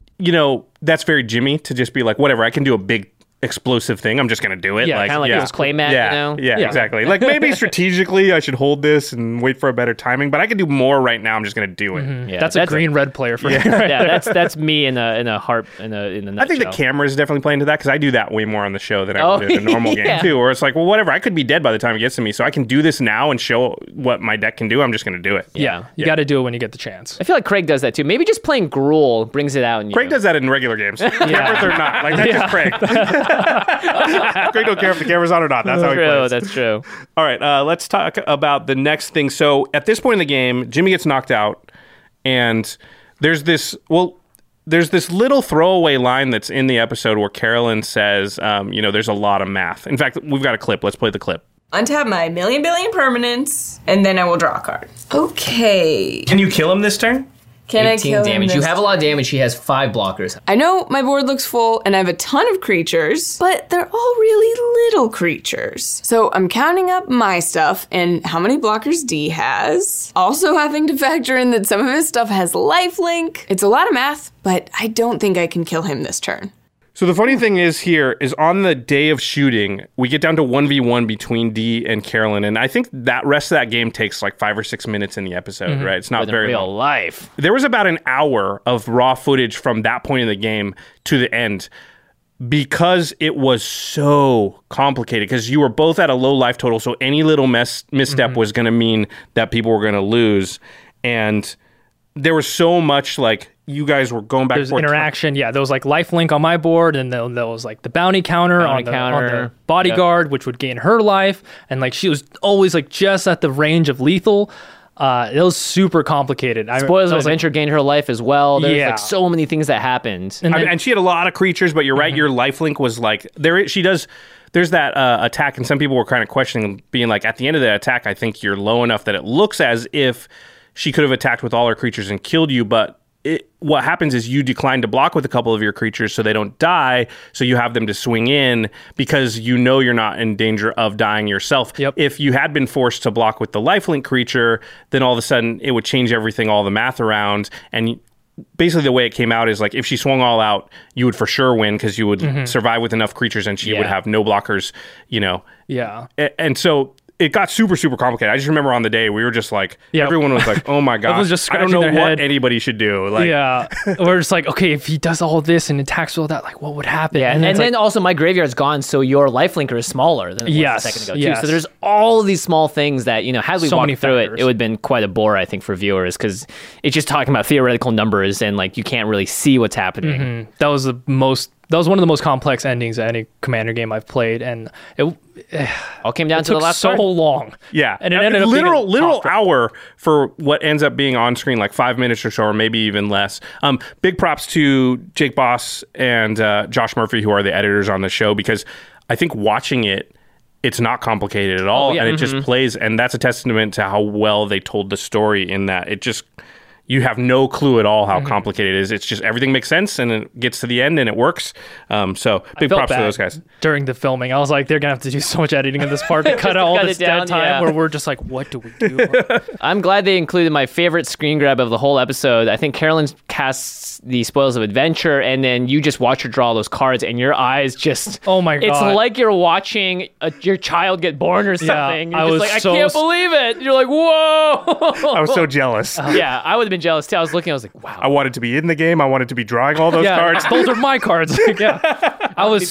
that's very Jimmy to just be like, whatever, I can do a big explosive thing. I'm just going to do it. Yeah, kind of like it was Claymat, Yeah, exactly. Like maybe strategically I should hold this and wait for a better timing, but I can do more right now. I'm just going to do it. Mm-hmm. Yeah, that's a green-red player for me. That's me in a harp in a nutshell. I think the camera is definitely playing to that because I do that way more on the show than I would in a normal game too, where it's like, well, whatever, I could be dead by the time it gets to me, so I can do this now and show what my deck can do. I'm just going to do it. Yeah, you got to do it when you get the chance. I feel like Craig does that too. Maybe just playing Gruul brings it out in you. Craig does that in regular games. Cameras or not. Like, that's just Craig. Craig don't care if the camera's on or not. That's how he plays. That's true. All right, let's talk about the next thing. So at this point in the game, Jimmy gets knocked out, and there's this little throwaway line that's in the episode where Carolyn says, there's a lot of math. In fact, we've got a clip. Let's play the clip. Untap my million permanents, and then I will draw a card. Okay. Can you kill him this turn? Can 18 I kill damage. him? You have a lot of damage. He has 5 blockers. I know my board looks full and I have a ton of creatures, but they're all really little creatures. So I'm counting up my stuff and how many blockers D has. Also having to factor in that some of his stuff has lifelink. It's a lot of math, but I don't think I can kill him this turn. So the funny thing is on the day of shooting, we get down to 1v1 between Dee and Carolyn, and I think that rest of that game takes like 5 or 6 minutes in the episode, right? It's not very real long. Life. There was about an hour of raw footage from that point in the game to the end because it was so complicated, because you were both at a low life total, so any little misstep was going to mean that people were going to lose, and there was so much like you guys were going back and forth. Interaction, there was like lifelink on my board, and then there was like the bounty counter on the bodyguard, which would gain her life, and like she was always like just at the range of lethal. It was super complicated. Spoilers, Adventure gained her life as well. There's like so many things that happened. And she had a lot of creatures, but you're right, your lifelink was like there's that attack, and some people were kind of questioning, being like, at the end of the attack, I think you're low enough that it looks as if she could have attacked with all her creatures and killed you, but what happens is you decline to block with a couple of your creatures so they don't die, so you have them to swing in because you're not in danger of dying yourself. Yep. If you had been forced to block with the lifelink creature, then all of a sudden it would change everything, all the math around, and basically the way it came out is like if she swung all out, you would for sure win because you would survive with enough creatures and she would have no blockers, Yeah. And so it got super, super complicated. I just remember on the day we were just like, everyone was like, oh my gosh, just I don't know their what head. Anybody should do. Like, we're just like, okay, if he does all this and attacks all that, like what would happen? Yeah, and then also my graveyard's gone, so your lifelinker is smaller than it was a second ago too. Yes. So there's all of these small things that, had we walked through factors. it would have been quite a bore, I think, for viewers, because it's just talking about theoretical numbers and like you can't really see what's happening. Mm-hmm. That was one of the most complex endings of any Commander game I've played, and it all came down to the last so part. long. Yeah, and it ended up literal hour for what ends up being on screen, like 5 minutes or so, or maybe even less. Big props to Jake Boss and Josh Murphy, who are the editors on the show, because I think watching it's not complicated at all, and it just plays, and that's a testament to how well they told the story in that it just. you have no clue at all how complicated it is. It's just everything makes sense and it gets to the end and it works. So big props to those guys. During the filming, I was like, they're going to have to do so much editing in this part to cut out all this dead time where we're just like, what do we do? I'm glad they included my favorite screen grab of the whole episode. I think Carolyn casts the Spoils of Adventure, and then you just watch her draw those cards, and your eyes just... Oh my God. It's like you're watching your child get born or something. Yeah, You're just like, I can't believe it. You're like, whoa. I was so jealous. Yeah, I would have been jealous too. I was looking, I was like, wow. I wanted to be in the game. I wanted to be drawing all those cards. Those are my cards. I was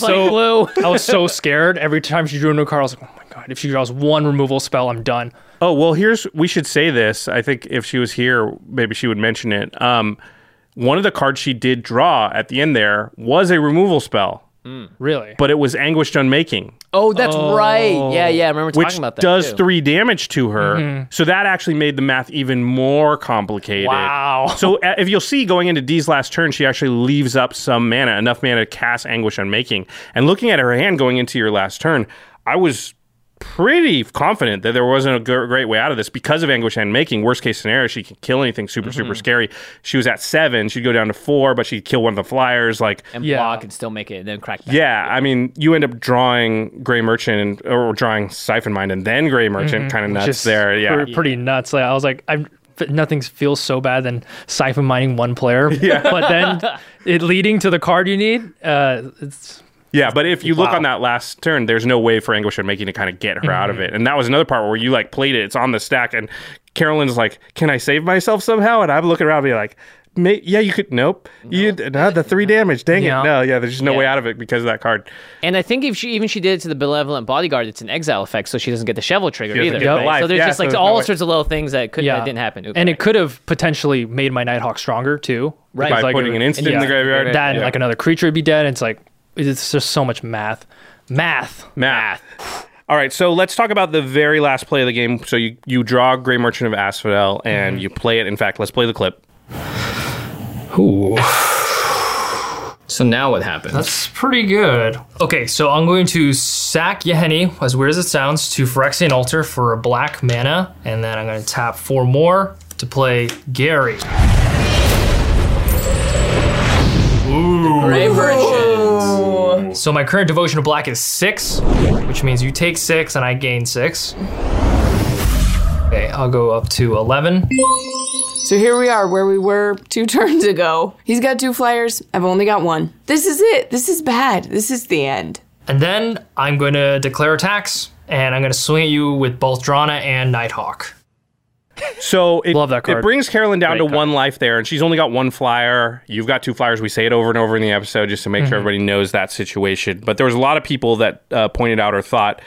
so scared every time she drew a new card. I was like, oh my God, if she draws one removal spell, I'm done. Oh, well, we should say this. I think if she was here, maybe she would mention it. One of the cards she did draw at the end there was a removal spell. Really? But it was Anguished Unmaking. Oh, that's right. Yeah, I remember talking about that. Which does 3 damage to her. So that actually made the math even more complicated. Wow. So if you'll see, going into Dee's last turn, she actually leaves up some mana, enough mana to cast Anguish Unmaking. And looking at her hand going into your last turn, I was pretty confident that there wasn't a great way out of this because of Anguish Unmaking. Worst case scenario, she can kill anything super scary. She was at 7, she'd go down to 4, but she'd kill one of the flyers, and block and still make it, and then crack back. Yeah, I mean, you end up drawing Grey Merchant or drawing Siphon Mind and then Grey Merchant, kind of nuts. Just there. Yeah, pretty nuts. Like, I was like, nothing feels so bad than siphon mining one player. Yeah, but then it leading to the card you need. It's. Yeah, but if you look on that last turn, there's no way for Anguish Unmaking to kind of get her out of it. And that was another part where you played it, it's on the stack, and Carolyn's like, can I save myself somehow? And I'm looking around and be like, yeah, you could. Nope. The 3 damage. Dang it. No, there's just no way out of it because of that card. And I think if she did it to the Benevolent Bodyguard, it's an exile effect, so she doesn't get the Shovel trigger either. So there's just all sorts of little things that didn't happen. And it could have potentially made my Nighthawk stronger too. Right. By putting an instant in the graveyard. That and another creature would be dead. And it's just so much math. All right, so let's talk about the very last play of the game. So you draw Grey Merchant of Asphodel, and you play it. In fact, let's play the clip. Ooh. So now what happens? That's pretty good. Okay, so I'm going to sack Yahenni, as weird as it sounds, to Phyrexian Altar for a black mana, and then I'm going to tap 4 more to play Gary. Ooh. Grey Merchant. So my current devotion to black is 6, which means you take 6 and I gain 6. Okay, I'll go up to 11. So here we are where we were 2 turns ago. He's got 2 flyers. I've only got 1. This is it. This is bad. This is the end. And then I'm going to declare attacks, and I'm going to swing at you with both Drana and Nighthawk. So love that card. It brings Carolyn down to 1 life there, and she's only got 1 flyer. You've got 2 flyers. We say it over and over in the episode just to make sure everybody knows that situation. But there was a lot of people that pointed out or thought,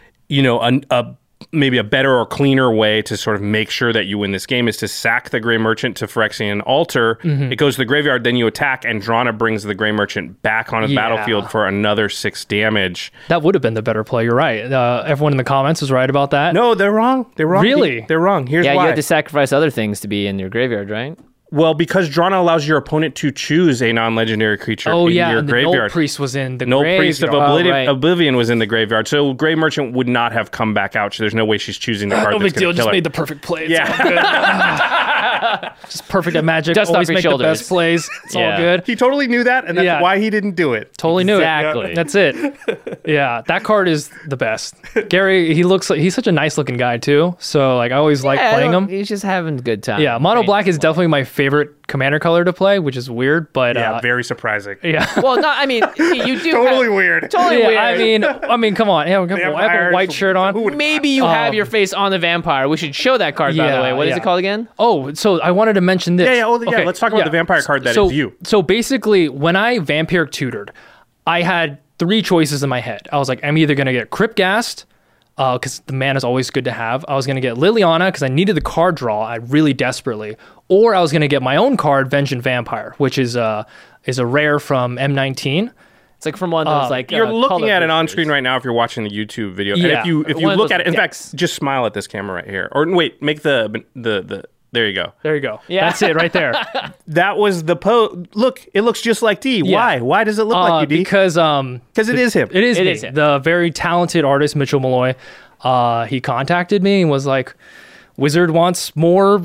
maybe a better or cleaner way to sort of make sure that you win this game is to sack the Grey Merchant to Phyrexian Altar. It goes to the graveyard, then you attack, and Drana brings the Grey Merchant back on the battlefield for another 6 damage. That would have been the better play. You're right. Everyone in the comments was right about that. No, they're wrong. Really? They're wrong. Here's why. Yeah, you have to sacrifice other things to be in your graveyard, right? Well, because Drana allows your opponent to choose a non-legendary creature in your graveyard. Null Priest was in the Null graveyard. Priest of Oblivion was in the graveyard. So Grey Merchant would not have come back out. So there's no way she's choosing the card no that's big deal. Just made the perfect play. It's all good. Just perfect at Magic. Dust always off your make shoulders. the best plays. It's all good. He totally knew that, and that's why he didn't do it. Totally knew Exactly. it. That's it. Yeah, that card is the best. Gary, he's such a nice looking guy too. So I always like playing him. He's just having a good time. Yeah, Mono Black is definitely my favorite commander color to play, which is weird, but very surprising. Yeah. Well, no, I mean, you do totally weird. Totally weird. I mean, come on. Yeah, I have a white shirt on. Maybe you have your face on the vampire. We should show that card, by the way. What is it called again? Oh, so I wanted to mention this. Okay. Let's talk about the vampire card that is you. So basically, when I vampiric tutored, I had 3 choices in my head. I was like, I'm either going to get Crypt Ghast, because the mana is always good to have. I was going to get Liliana because I needed the card draw really desperately. Or I was going to get my own card, Vengeant Vampire, which is a rare from M19. It's like from one of those you're looking at it on screen right now if you're watching the YouTube video. Yeah. And if you look at it, in fact, just smile at this camera right here. Or wait, make the there you go. There you go. Yeah. That's it right there. That was the Look, it looks just like D. Yeah. Why? Why does it look like you, D? Because it is him. It is It me. is him. The very talented artist Mitchell Malloy. He contacted me and was like, Wizard wants more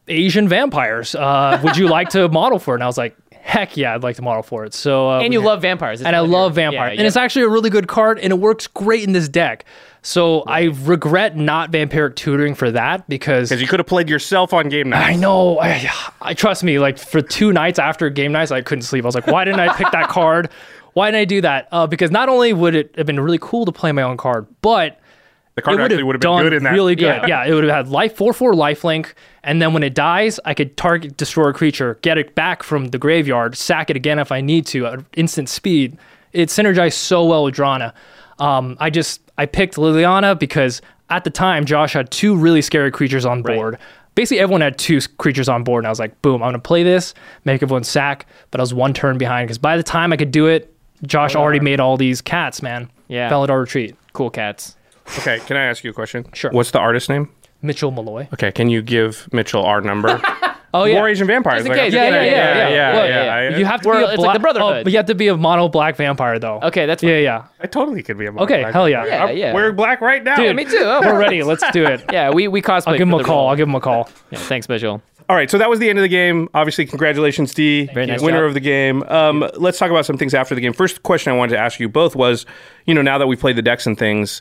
Asian vampires. Would you like to model for it? And I was like, heck yeah, I'd like to model for it. So and you love vampires. And I love vampires. And it's actually a really good card, and it works great in this deck. So I regret not Vampiric Tutoring for that because you could have played yourself on game nights. I know. I trust me. Like for 2 nights after game nights, I couldn't sleep. I was like, why didn't I pick that card? Why didn't I do that? Because not only would it have been really cool to play my own card, but the card actually would have been good in that. Really good. Yeah, it would have had 4/4 lifelink, and then when it dies, I could target destroy a creature, get it back from the graveyard, sack it again if I need to at instant speed. It synergized so well with Drana. I picked Liliana because at the time Josh had 2 really scary creatures on board. Right. Basically everyone had 2 creatures on board, and I was like, boom, I'm gonna play this, make everyone sack, but I was 1 turn behind because by the time I could do it, Josh already made all these cats, man. Yeah. Felidar Retreat. Cool cats. Okay, can I ask you a question? Sure. What's the artist name? Mitchell Malloy. Okay, can you give Mitchell our number? Oh yeah, War Asian Vampires. Just in case. Yeah. You have to be it's like the Brotherhood. but you have to be a mono black vampire though. Okay, that's fine. Yeah. I totally could be a mono Okay, black. hell yeah. Yeah. We're black right now. Dude, Me too. Oh, we're ready. Let's do it. Yeah, we cosplay. I'll give him for a the call. role. I'll give him a call. Yeah, thanks, Mitchell. All right, so that was the end of the game. Obviously, congratulations, D. Very nice winner job. of the game. Let's talk about some things after the game. First question I wanted to ask you both was, now that we've played the decks and things,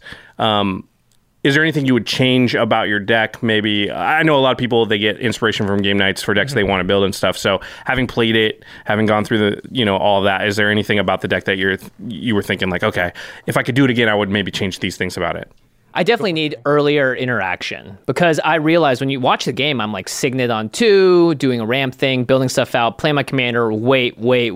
is there anything you would change about your deck? Maybe, I know a lot of people, they get inspiration from game nights for decks they want to build and stuff. So having played it, having gone through the, all of that, is there anything about the deck that you were thinking like, okay, if I could do it again, I would maybe change these things about it? I definitely need earlier interaction because I realize when you watch the game, I'm like Signet on 2, doing a ramp thing, building stuff out, playing my commander, wait.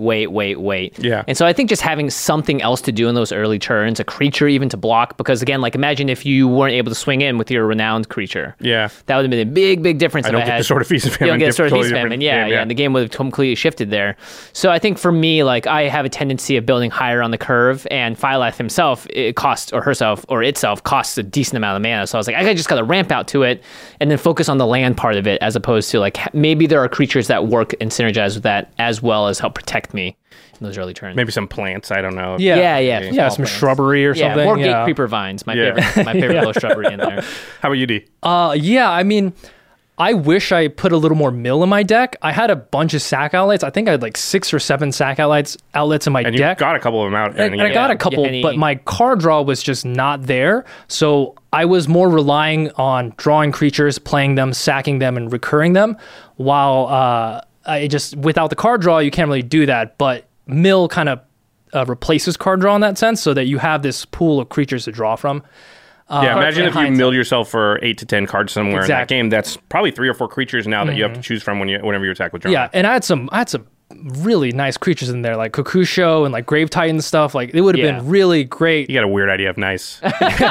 Yeah. And so I think just having something else to do in those early turns, a creature even to block, because again, like imagine if you weren't able to swing in with your renowned creature. Yeah. That would have been a big difference. I don't get the Sword of Feast of Famine. You don't get the Sword of Feast of Totally Famine. different Yeah. game, And the game would have completely shifted there. So I think for me, like I have a tendency of building higher on the curve, and Phylath himself, itself costs a decent amount of mana. So I was like, I just got to ramp out to it and then focus on the land part of it, as opposed to like maybe there are creatures that work and synergize with that as well as help protect me in those early turns. Maybe some plants. I don't know. Yeah, some shrubbery or something. More Gate Creeper vines. My favorite little shrubbery in there. How about you, D? I mean, I wish I put a little more mill in my deck. I had a bunch of sack outlets. I think I had like 6 or 7 sack outlets in my and deck. You got a couple of them out. And I got a couple, but my card draw was just not there. So I was more relying on drawing creatures, playing them, sacking them, and recurring them. While without the card draw, you can't really do that. But mill kind of replaces card draw in that sense, so that you have this pool of creatures to draw from. Imagine if you milled yourself for 8 to 10 cards somewhere in that game. That's probably 3 or 4 creatures now that you have to choose from whenever you attack with Drana. Yeah, and I had some really nice creatures in there, like Kokusho and like Grave Titan stuff. Like it would have been really great. You got a weird idea of nice.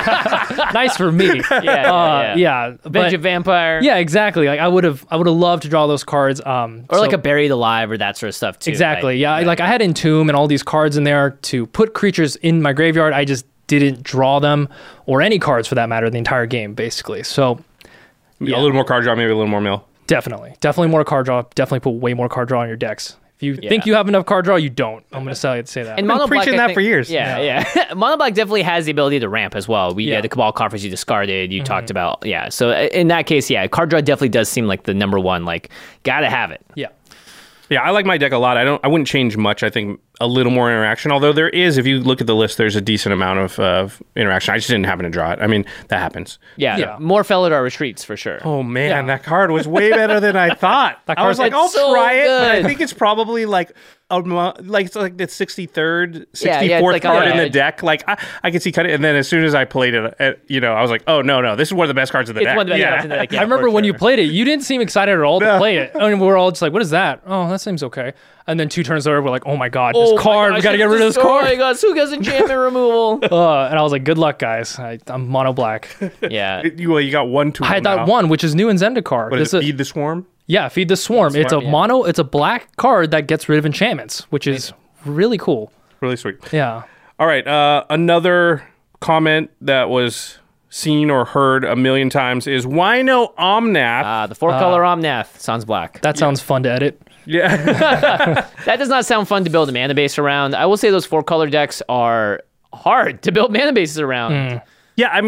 Nice for me. Yeah. Venge of Vampire. Yeah, exactly. Like I would have loved to draw those cards. Or like a Buried Alive or that sort of stuff too. Exactly. Right? Like I had Entomb and all these cards in there to put creatures in my graveyard. I just didn't draw them, or any cards for that matter, the entire game basically. So a little more card draw, maybe a little more mill. Definitely more card draw. Definitely put way more card draw on your decks. If you think you have enough card draw, you don't. I'm going to say that. And I've been preaching that for years. Yeah. Mono Black definitely has the ability to ramp as well. We had the Cabal Conference you discarded. You talked about, So in that case, card draw definitely does seem like the number one. Like, gotta have it. Yeah. Yeah, I like my deck a lot. I wouldn't change much. I think a little more interaction. Although there is, if you look at the list, there's a decent amount of interaction. I just didn't happen to draw it. I mean, that happens. Yeah. More Felidar Retreats for sure. Oh man, that card was way better than I thought. I was like, I'll try it. But I think it's probably like it's like the 63rd, 64th card in the deck. Like I could see cut it, and then as soon as I played it, I was like, oh no, this is one of the best cards of the deck. One of the best cards in the deck. I remember when you played it, you didn't seem excited at all to play it. I mean, we were all just like, what is that? Oh, that seems okay. And then 2 turns later, we're like, oh my god, this card, we gotta get rid of this card. Oh my god, who gets enchantment removal? And I was like, good luck, guys. I'm mono black. Yeah. You got 1 tool. I had that one, which is new in Zendikar. What is it, Feed the Swarm? Yeah, Feed the Swarm. It's a black card that gets rid of enchantments, which is really cool. Really sweet. Yeah. All right. Another comment that was seen or heard a million times is why no Omnath? The 4-color Omnath sounds black. That sounds fun to edit. Yeah. That does not sound fun to build a mana base around. I will say those 4-color decks are hard to build mana bases around. Yeah, I mean,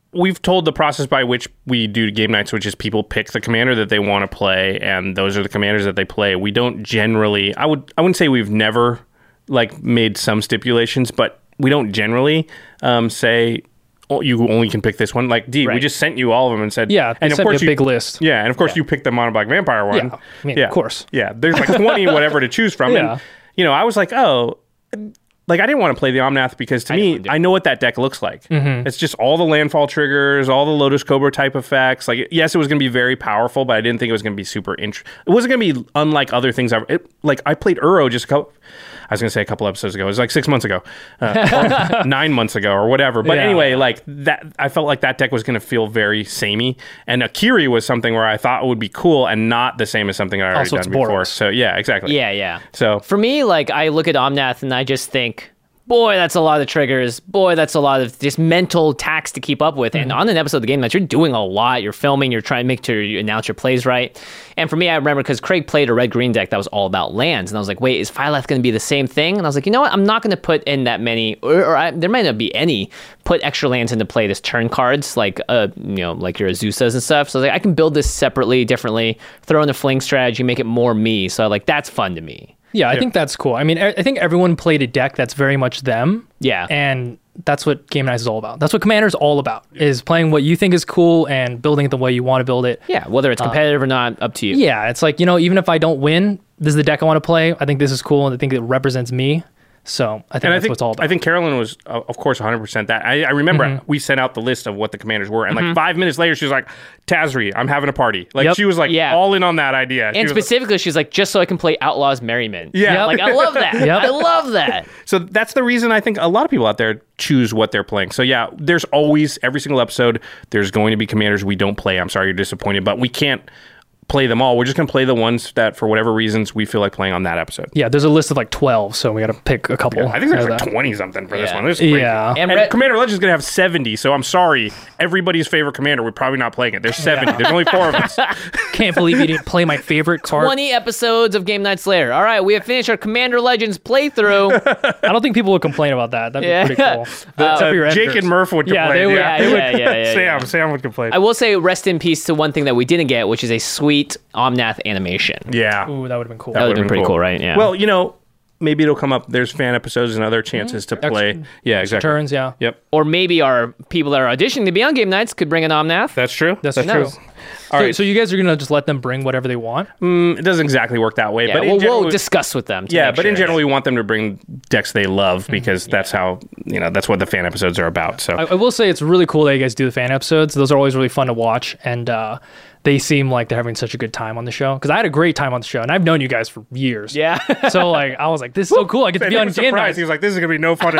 we've told the process by which we do game nights, which is people pick the commander that they want to play, and those are the commanders that they play. We don't generally, I wouldn't say we've never like made some stipulations, but we don't generally say, oh, you only can pick this one. Like, D, we just sent you all of them and said, and of course, a big list. Yeah, and of course you picked the Mono Black Vampire one. Yeah, I mean, of course. Yeah, there's like 20 whatever to choose from. Yeah. And, you know, I was like, oh, like I didn't want to play the Omnath because to me, I know what that deck looks like. It's just all the landfall triggers, all the Lotus Cobra type effects. Like, yes, it was going to be very powerful, but I didn't think it was going to be super it wasn't going to be unlike other things. Like I played Uro just a couple episodes ago. It was like 6 months ago, or 9 months ago, or whatever. But anyway, like that, I felt like that deck was going to feel very samey. And Akiri was something where I thought would be cool and not the same as something I already done before. So yeah, exactly. Yeah. So for me, like I look at Omnath and I just think, boy, that's a lot of triggers. Boy, that's a lot of just mental tax to keep up with. And on an episode of the game that you're doing a lot, you're filming, you're trying to make sure you announce your plays right. And for me, I remember because Craig played a red-green deck that was all about lands. And I was like, wait, is Phylath going to be the same thing? And I was like, you know what? I'm not going to put in that many, there might not be any, put extra lands into play as turn cards, like like your Azusas and stuff. So I was like, I can build this separately, differently, throw in the fling strategy, make it more me. So like, that's fun to me. Yeah, I think that's cool. I mean, I think everyone played a deck that's very much them. Yeah. And that's what Game Nights is all about. That's what Commander's all about, is playing what you think is cool and building it the way you want to build it. Yeah, whether it's competitive or not, up to you. Yeah, it's like, even if I don't win, this is the deck I want to play. I think this is cool, and I think it represents me. So I think that's what it's all about. I think Carolyn was, of course, 100% that. I remember we sent out the list of what the commanders were, and like 5 minutes later, she was like, Tazri, I'm having a party. Like, she was like all in on that idea. And specifically, she's like, just so I can play Outlaws Merryman. Yeah. Like, I love that. I love that. So that's the reason I think a lot of people out there choose what they're playing. So yeah, there's always, every single episode, there's going to be commanders we don't play. I'm sorry you're disappointed, but we can't play them all. We're just going to play the ones that, for whatever reasons, we feel like playing on that episode. Yeah, there's a list of like 12, so we got to pick a couple. Yeah, I think there's like 20-something for this one. This is crazy. Yeah. And Commander Legend's going to have 70, so I'm sorry. Everybody's favorite commander, we're probably not playing it. There's 70. There's only 4 of us. Can't believe you didn't play my favorite card. 20 episodes of Game Nights later. All right, we have finished our Commander Legends playthrough. I don't think people would complain about that. That'd be pretty cool. Except for your Jake and Murph would complain. They would. Yeah. Sam would complain. I will say rest in peace to one thing that we didn't get, which is a sweet Omnath animation. Yeah. Ooh, that would have been cool. That would have been pretty cool, right? Yeah. Well, maybe it'll come up. There's fan episodes and other chances to play. Yeah, exactly. Turns, yeah. Yep. Or maybe our people that are auditioning to be on Game Nights could bring an Omnath. That's true. That's true. All right. So you guys are going to just let them bring whatever they want? It doesn't exactly work that way. Yeah, but we'll discuss with them. In general, we want them to bring decks they love because that's how, that's what the fan episodes are about. So I will say it's really cool that you guys do the fan episodes. Those are always really fun to watch. And they seem like they're having such a good time on the show. Because I had a great time on the show. And I've known you guys for years. Yeah. So I was like, this is so cool. I get to be on Game Nights. He was like, this is going to be no fun at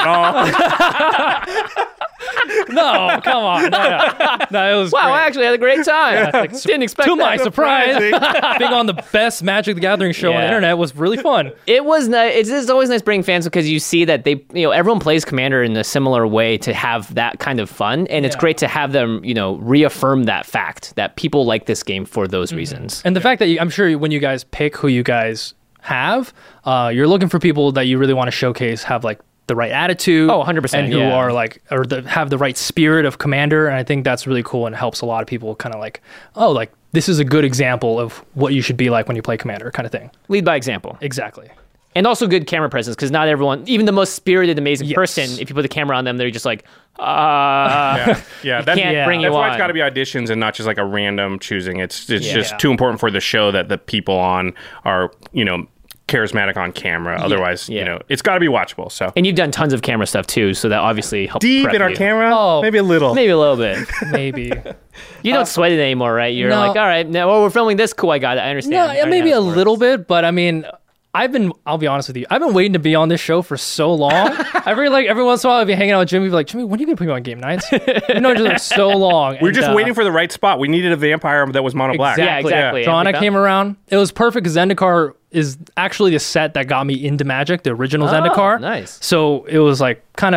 all. No, come on. No, it was wow, great. I actually had a great time. Didn't expect to that. my surprise, being on the best Magic the Gathering show on the internet was really fun. It was nice. It's always nice bringing fans because you see that they, everyone plays Commander in a similar way to have that kind of fun, and it's great to have them, reaffirm that fact that people like this game for those reasons. And the fact that I'm sure when you guys pick who you guys have, you're looking for people that you really want to showcase have like the right attitude. Oh, 100%. And who are like, have the right spirit of Commander. And I think that's really cool and helps a lot of people kind of like, oh, like this is a good example of what you should be like when you play Commander kind of thing. Lead by example. Exactly. And also good camera presence because not everyone, even the most spirited, amazing person, if you put the camera on them, they're just like, can't bring you that's on. why it's got to be auditions and not just like a random choosing. It's just too important for the show that the people on are, charismatic on camera. Otherwise, it's got to be watchable. So, and you've done tons of camera stuff too, so that obviously helps. Deep prep in our you. camera, maybe a little bit, maybe. You don't sweat it anymore, right? You're no. like, all right, now we're filming this. Cool, I got it. I understand. No, maybe a little bit, but I mean, I'll be honest with you, I've been waiting to be on this show for so long. Every once in a while, I'd be hanging out with Jimmy, be like, Jimmy, when are you going to put me on Game Nights? We've known each other so long. We were just waiting for the right spot. We needed a vampire that was mono black. Exactly. Yeah, exactly. Drana came around. It was perfect because Zendikar is actually the set that got me into Magic, the original Zendikar. Nice. So it was like kind of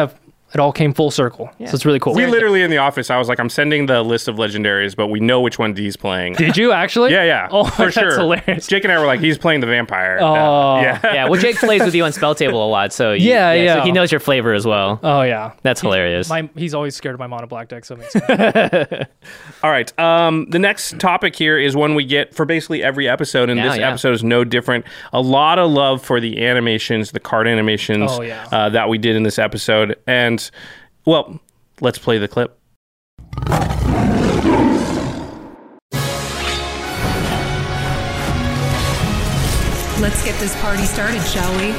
It all came full circle. So it's really cool. We literally in the office, I was like, I'm sending the list of legendaries, but we know which one Dee's playing. Did you actually? Yeah. Oh, for that's sure. hilarious. Jake and I were like, he's playing the vampire. Oh. Yeah, well, Jake plays with you on Spell Table a lot, so Yeah. so he knows your flavor as well. Oh, yeah. That's hilarious. He's always scared of my mono black deck, so it makes sense. All right. The next topic here is one we get for basically every episode, and this episode is no different. A lot of love for the animations, the card animations that we did in this episode. And, well, let's play the clip. Let's get this party started, shall we?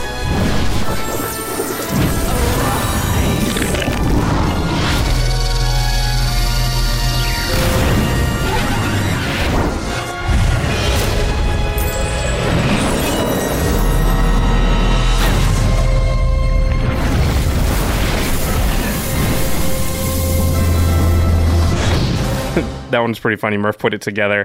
That one's pretty funny. Murph put it together.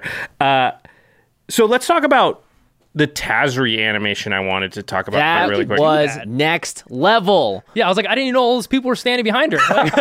So let's talk about the Tazri animation I wanted to talk about really quick. That was next level. Yeah, I was like, I didn't even know all those people were standing behind her. Like,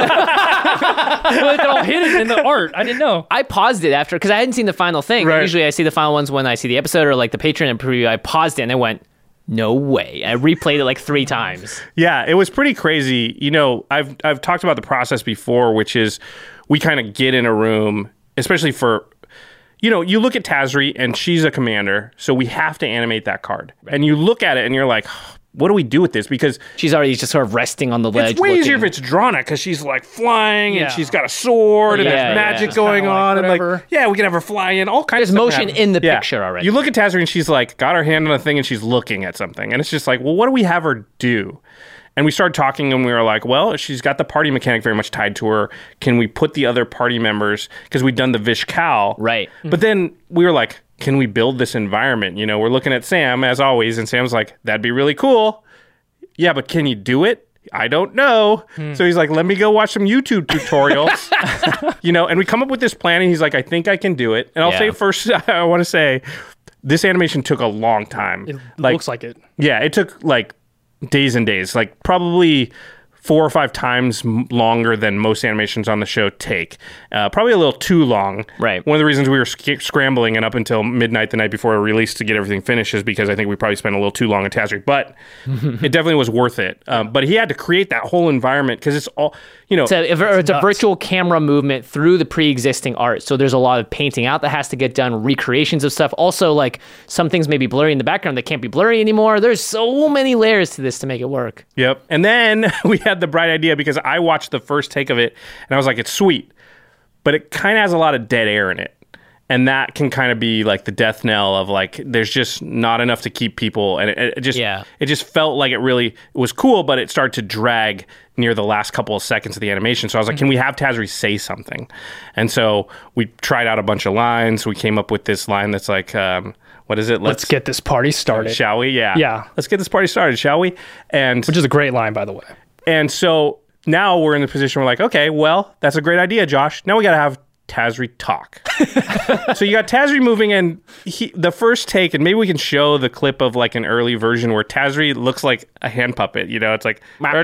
they're all hidden in the art. I didn't know. I paused it after, because I hadn't seen the final thing. Right. Usually I see the final ones when I see the episode or like the Patreon preview. I paused it and I went, no way. I replayed it like 3 times. Yeah, it was pretty crazy. You know, I've talked about the process before, which is we kind of get in a room, especially for, you know, you look at Tazri and she's a commander, so we have to animate that card. Right. And you look at it and you're like, what do we do with this? Because she's already just sort of resting on the ledge. It's way easier if it's drawn because she's like flying and she's got a sword and there's magic going on. And like, we can have her fly in, all kinds of stuff. There's motion in the picture already. You look at Tazri and she's like, got her hand on a thing and she's looking at something. And it's just like, well, what do we have her do? And we started talking and we were like, well, she's got the party mechanic very much tied to her. Can we put the other party members, because we'd done the Vish Cal. Right. But then we were like, can we build this environment? You know, we're looking at Sam as always, and Sam's like, that'd be really cool. Yeah, but can you do it? I don't know. So he's like, let me go watch some YouTube tutorials. You know, and we come up with this plan and he's like, I think I can do it. And I'll say first, I want to say, this animation took a long time. It looks like it. Yeah, it took like days and days, like probably 4 or 5 times longer than most animations on the show take. Probably a little too long. Right. One of the reasons we were scrambling and up until midnight the night before a release to get everything finished is because I think we probably spent a little too long in Tazri. But it definitely was worth it. But he had to create that whole environment because it's all, you know. It's a virtual camera movement through the pre-existing art. So there's a lot of painting out that has to get done, recreations of stuff. Also, like, some things may be blurry in the background that can't be blurry anymore. There's so many layers to this to make it work. Yep. And then we had the bright idea because I watched the first take of it and I was like, it's sweet, but it kind of has a lot of dead air in it. And that can kind of be like the death knell of like, there's just not enough to keep people. And it just felt like it was cool, but it started to drag near the last couple of seconds of the animation. So I was like, can we have Tazri say something? And so we tried out a bunch of lines. We came up with this line that's like, what is it? Let's get this party started. Shall we? Yeah. Yeah. Let's get this party started, shall we? And which is a great line, by the way. And so now we're in the position where we're like, okay, well, that's a great idea, Josh. Now we got to have Tazri talk. So you got Tazri moving, and the first take, and maybe we can show the clip of like an early version where Tazri looks like a hand puppet. You know, it's like, and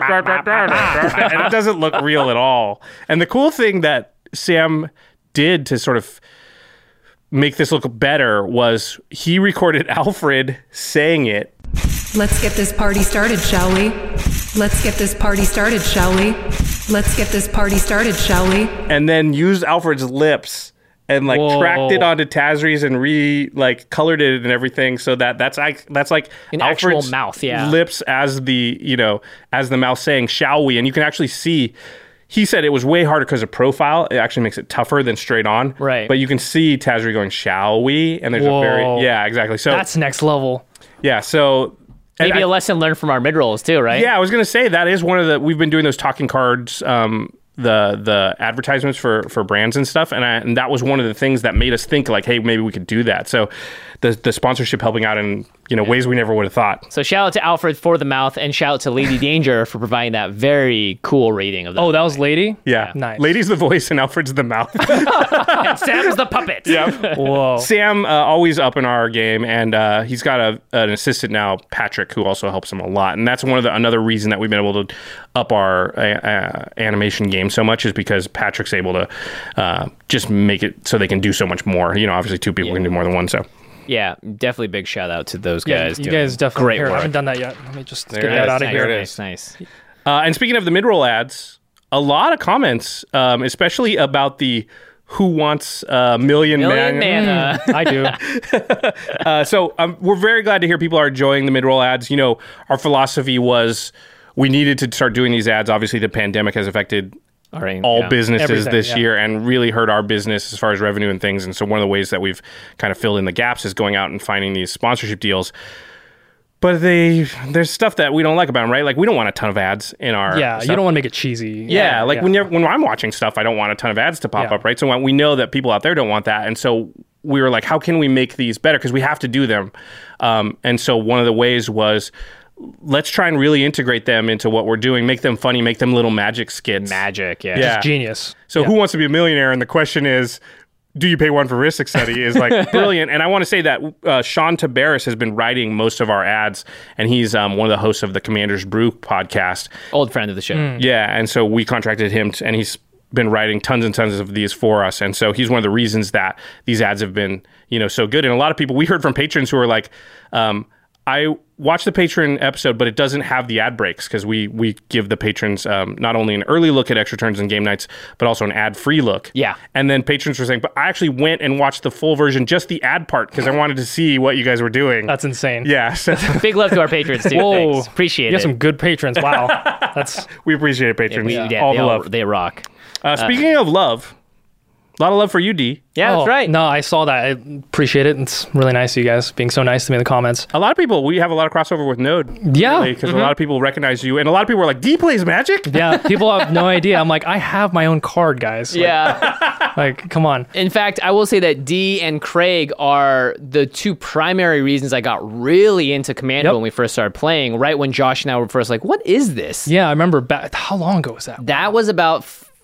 it doesn't look real at all. And the cool thing that Sam did to sort of make this look better was he recorded Alfred saying it. Let's get this party started, shall we? Let's get this party started, shall we? Let's get this party started, shall we? And then used Alfred's lips and like tracked it onto Tazri's and colored it and everything, so that's like an Alfred's actual mouth, lips as the mouth saying "shall we?" And you can actually see. He said it was way harder because of profile. It actually makes it tougher than straight on. Right. But you can see Tazri going, "Shall we?" And there's exactly. So that's next level. Yeah. So. Maybe a lesson learned from our mid-rolls too, right? Yeah, I was going to say that is one of we've been doing those talking cards, the advertisements for brands and stuff, and that was one of the things that made us think like, hey, maybe we could do that. So the sponsorship helping out in ways we never would have thought. So shout out to Alfred for the mouth, and shout out to Lady Danger for providing that very cool rating of that. Oh, that was Lady? Yeah. Nice. Lady's the voice and Alfred's the mouth. And Sam's the puppet. Yeah. Whoa. Sam, always up in our game, and he's got an assistant now, Patrick, who also helps him a lot. And that's another reason that we've been able to up our animation game so much, is because Patrick's able to just make it so they can do so much more. Obviously 2 people can do more than one, so. Yeah, definitely big shout out to those guys. You guys definitely great here, work. I haven't done that yet. Let me just get it that is. out of There here. it is. Nice. And speaking of the mid-roll ads, a lot of comments, especially about the Who Wants Million Man. I do. So we're very glad to hear people are enjoying the mid-roll ads. Our philosophy was we needed to start doing these ads. Obviously, the pandemic has affected all businesses Everything, this year and really hurt our business as far as revenue and things. And so one of the ways that we've kind of filled in the gaps is going out and finding these sponsorship deals. But there's stuff that we don't like about them, right? Like, we don't want a ton of ads in our Yeah, stuff. you don't want to make it cheesy. Yeah, when I'm watching stuff, I don't want a ton of ads to pop up, right? So we know that people out there don't want that. And so we were like, how can we make these better? Because we have to do them. And so one of the ways was, let's try and really integrate them into what we're doing, make them funny, make them little magic skits. Magic, yeah. Yeah. It's genius. So Who Wants to Be a Millionaire? And the question is, do you pay one for risk study is like brilliant. And I want to say that Sean Tabaris has been writing most of our ads, and he's one of the hosts of the Commander's Brew podcast. Old friend of the show. Yeah, and so we contracted him, and he's been writing tons and tons of these for us. And so he's one of the reasons that these ads have been, so good. And a lot of people, we heard from patrons who are like, I watched the patron episode, but it doesn't have the ad breaks, because we give the patrons not only an early look at Extra Turns and game nights, but also an ad-free look. Yeah. And then patrons were saying, but I actually went and watched the full version, just the ad part, because I wanted to see what you guys were doing. That's insane. Yeah. So Big love to our patrons, too. Whoa. Thanks. Appreciate You it. have some good patrons. Wow. we appreciate it, patrons. All the love. They rock. Speaking of love, a lot of love for you, D. Yeah, that's right. No, I saw that. I appreciate it. It's really nice of you guys being so nice to me in the comments. A lot of people, we have a lot of crossover with Node. Yeah. Because a lot of people recognize you, and a lot of people are like, D plays Magic? Yeah, people have no idea. I'm like, I have my own card, guys. Yeah. Like, come on. In fact, I will say that Dee and Craig are the 2 primary reasons I got really into Commander when we first started playing, right when Josh and I were first like, what is this? Yeah, I remember back. How long ago was that? That was about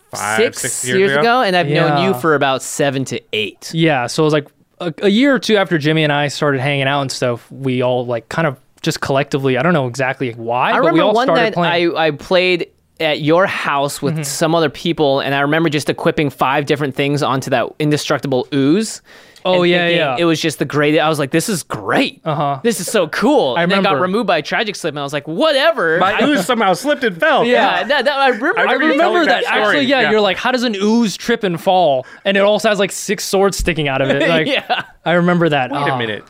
6 years ago, and I've known you for about 7 to 8. Yeah, so it was like a year or 2 after Jimmy and I started hanging out and stuff, we all like kind of just collectively, I don't know exactly why, I but we remember all one started night playing. I played at your house with some other people, and I remember just equipping 5 different things onto that indestructible ooze. Oh, and yeah, thinking yeah. It was just the greatest. I was like, this is great. This is so cool. And then it got remember. removed by Tragic Slip, and I was like, whatever. My ooze somehow slipped and fell. Yeah, I remember. I remember you telling remember that. that story. Actually, Yeah. you're like, how does an ooze trip and fall? And it also has like 6 swords sticking out of it. Like, Yeah. I remember that. Wait a minute.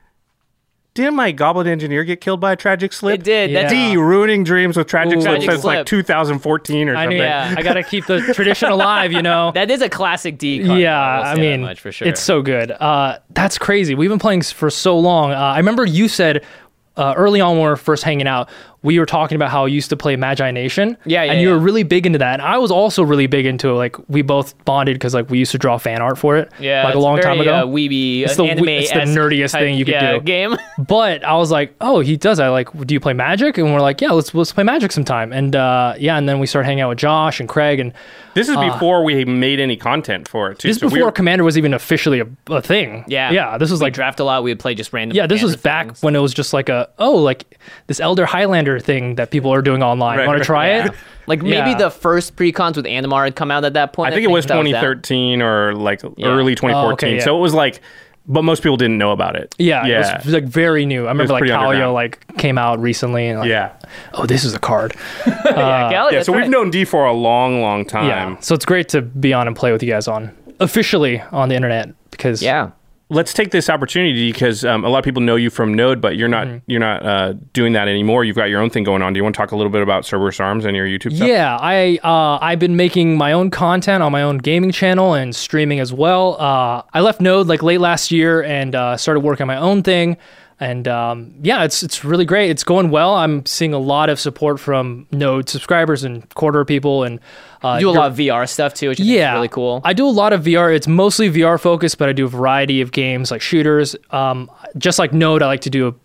Didn't my Goblin Engineer get killed by a Tragic Slip? It did. Yeah. D ruining dreams with Tragic Slip Tragic since like Slip. 2014 or I something. mean, Yeah. I gotta keep the tradition alive, you know. That is a classic D card. Yeah, I will I say mean, that much for sure. it's so good. That's crazy. We've been playing for so long. I remember you said early on when we were first hanging out, we were talking about how you used to play Magi Nation. Yeah, and you were really big into that. And I was also really big into it. Like, we both bonded because like we used to draw fan art for it. Yeah, like a it's long time very, ago. Weeby, It's the anime-esque nerdiest type, thing you could do. Game. But I was like, oh, he does that. Like, do you play Magic? And we're like, yeah, let's play Magic sometime. And and then we started hanging out with Josh and Craig. And This is before we made any content for it, too. this So before Commander was even officially a thing. Yeah. Yeah, this was We like draft a lot. We would play just random. Yeah, this was Commander back things. when it was just like this Elder Highlander thing that people are doing online. Right, Want to right, try yeah. it? Like maybe Yeah. the first precons with Animar had come out at that point. I think it was that that. 2013 or like early 2014. Oh, okay, yeah. So it was like, but most people didn't know about it. Yeah, Yeah. it was like very new. I remember like pretty Kalio underground. like came out recently and like, Yeah. oh, this is a card. Yeah, Kelly, Yeah. that's So right. we've known D for a long, long time. Yeah, so it's great to be on and play with you guys officially on the internet because Yeah. Let's take this opportunity because a lot of people know you from Node, but you're not doing that anymore. You've got your own thing going on. Do you want to talk a little bit about Cerberus Arms and your YouTube stuff? Yeah, I've been making my own content on my own gaming channel and streaming as well. I left Node like late last year and started working on my own thing. And it's really great. It's going well. I'm seeing a lot of support from Node subscribers and quarter people. And You do a lot of VR stuff too, which I think is really cool. I do a lot of VR. It's mostly VR focused, but I do a variety of games like shooters. Just like Node, I like to do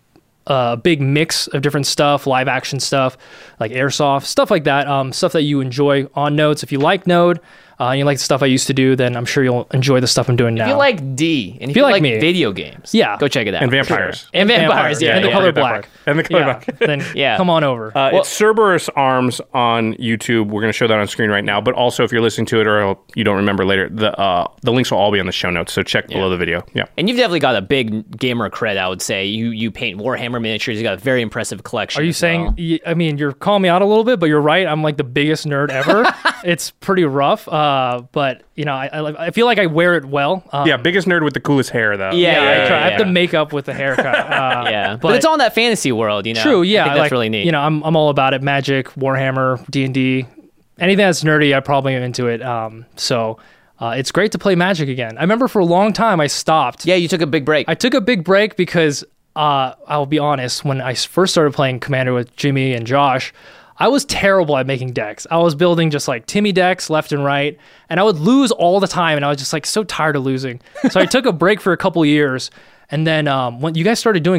a big mix of different stuff, live action stuff, like airsoft, stuff like that, stuff that you enjoy on Nodes. If you like Node, and you like the stuff I used to do, then I'm sure you'll enjoy the stuff I'm doing now. If you like D, and if you like me, video games, yeah, go check it out. And vampires. Sure. And vampires, yeah. And the color black. And the color black. Then come on over. It's Cerberus Arms on YouTube. We're going to show that on screen right now. But also, if you're listening to it or you don't remember later, the links will all be on the show notes. So check below the video. Yeah. And you've definitely got a big gamer cred, I would say. You paint Warhammer miniatures. You got a very impressive collection. Are you saying? I mean, you're calling me out a little bit, but you're right. I'm like the biggest nerd ever. It's pretty rough. But you know, I feel like I wear it well. Biggest nerd with the coolest hair, though. I have to make up with the haircut. But it's all in that fantasy world, you know. True, yeah. I think that's really neat. You know, I'm all about it. Magic, Warhammer, D&D, anything that's nerdy, I probably am into it. So it's great to play Magic again. I remember for a long time I stopped. Yeah, you took a big break. I took a big break because I'll be honest, when I first started playing Commander with Jimmy and Josh, I was terrible at making decks. I was building just like Timmy decks left and right, and I would lose all the time, and I was just like so tired of losing. So I took a break for a couple years, and then when you guys started doing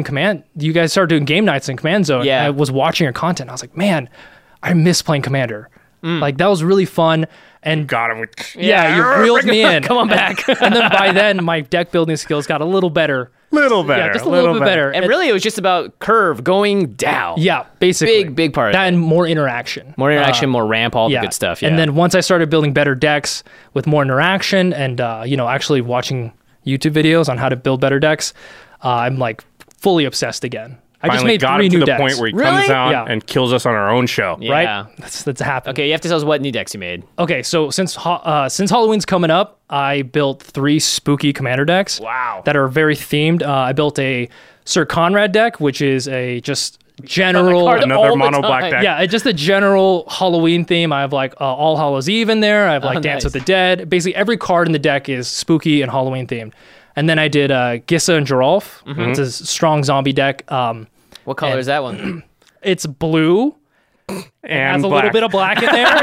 game nights in Command Zone, I was watching your content. I was like, man, I miss playing Commander. Like that was really fun. And got him. Yeah, you reeled me in. Come on back. And then by then, my deck building skills got a little better. Yeah, just a little bit better. And really, it was just about curve going down. Yeah, basically. Big part. That and more interaction. More ramp, all the good stuff. Yeah. And then once I started building better decks with more interaction and, actually watching YouTube videos on how to build better decks, I'm like fully obsessed again. I just made got 3 him to new the decks. point where he comes out and kills us on our own show. Yeah. Right? That's happened. Okay, you have to tell us what new decks you made. Okay, so since Halloween's coming up, I built 3 spooky commander decks. Wow. That are very themed. I built a Sir Conrad deck, which is a just general... Another mono black deck. Yeah, just a general Halloween theme. I have like All Hallows Eve in there. I have like Dance with the Dead. Basically, every card in the deck is spooky and Halloween themed. And then I did Gissa and Geralf. It's a strong zombie deck. What color is that one? It's blue. And has a black. little bit of black in there,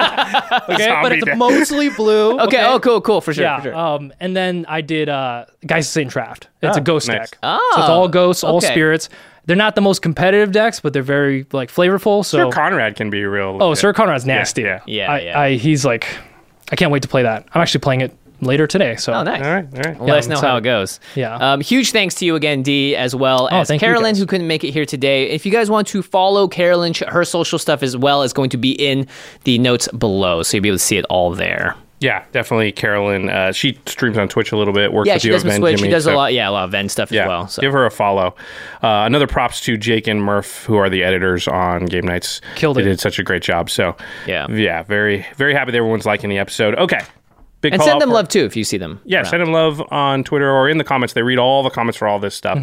okay, but it's deck. mostly blue. Okay. Oh, cool. For sure. Yeah. For sure. And then I did Geist of Satan Draft. It's a ghost nice. deck. Oh, so it's all ghosts, all okay. spirits. They're not the most competitive decks, but they're very like flavorful. So Sir Conrad can be real. Oh, Sir Conrad's nasty. Yeah. He's like, I can't wait to play that. I'm actually playing it later today. So Oh, nice. All right. Well, let us know how it goes. Yeah. Huge thanks to you again, Dee, as well as thank you, Carolyn, guys. who couldn't make it here today. If you guys want to follow Carolyn, her social stuff as well is going to be in the notes below, so you'll be able to see it all there. Yeah, definitely. Carolyn, she streams on Twitch a little bit. Works Yeah, with she you does at some Ven, Switch. Jimmy, She does so- a lot of Ven stuff as well. So. Give her a follow. Another props to Jake and Murph, who are the editors on Game Nights. Killed it. They did such a great job. So Yeah, very, very happy that everyone's liking the episode. Okay. Big and call send out them for- love too if you see them. Yeah, around. send them love on Twitter or in the comments. They read all the comments for all this stuff.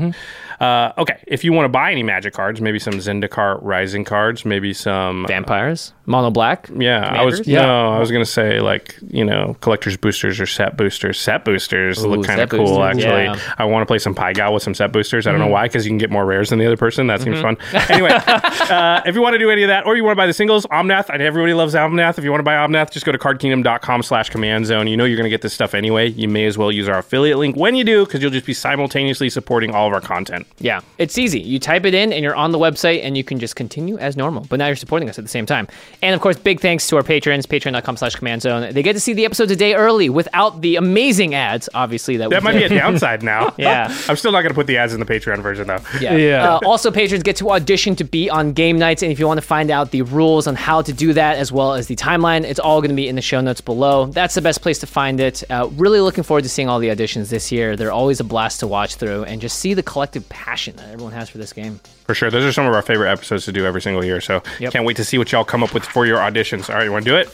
Okay, if you want to buy any Magic cards, maybe some Zendikar Rising cards, maybe some Vampires, mono black. Yeah, I was gonna say like collector's boosters or set boosters. Set boosters look kind of set cool boosters, actually. yeah. I want to play some Pygal with some set boosters. I don't know why, because you can get more rares than the other person. That seems fun. Anyway, if you want to do any of that, or you want to buy the singles, Omnath. Everybody loves Omnath. If you want to buy Omnath, just go to cardkingdom.com/command zone. You know you're gonna get this stuff anyway. You may as well use our affiliate link when you do, because you'll just be simultaneously supporting all of our content. Yeah, it's easy. You type it in and you're on the website and you can just continue as normal. But now you're supporting us at the same time. And of course, big thanks to our patrons, patreon.com/command zone. They get to see the episodes a day early without the amazing ads, obviously. That might be a downside now. Yeah. I'm still not going to put the ads in the Patreon version, though. Yeah. Also, patrons get to audition to be on game nights. And if you want to find out the rules on how to do that, as well as the timeline, it's all going to be in the show notes below. That's the best place to find it. Really looking forward to seeing all the auditions this year. They're always a blast to watch through and just see the collective passion that everyone has for this game. For sure. Those are some of our favorite episodes to do every single year. So can't wait to see what y'all come up with for your auditions. All right, you want to do it?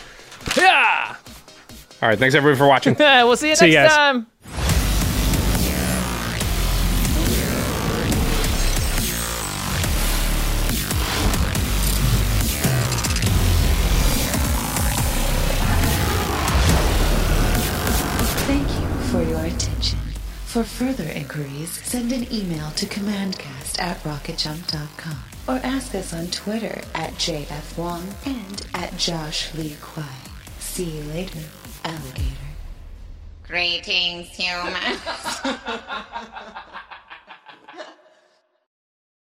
Yeah. All right. Thanks, everybody, for watching. We'll see you See you next guys. time. Thank you for your attention. For further inquiries, send an email to commandcast@rocketjump.com or ask us on Twitter @JFWong and @JoshLeeQuai. See you later, alligator. Greetings, humans.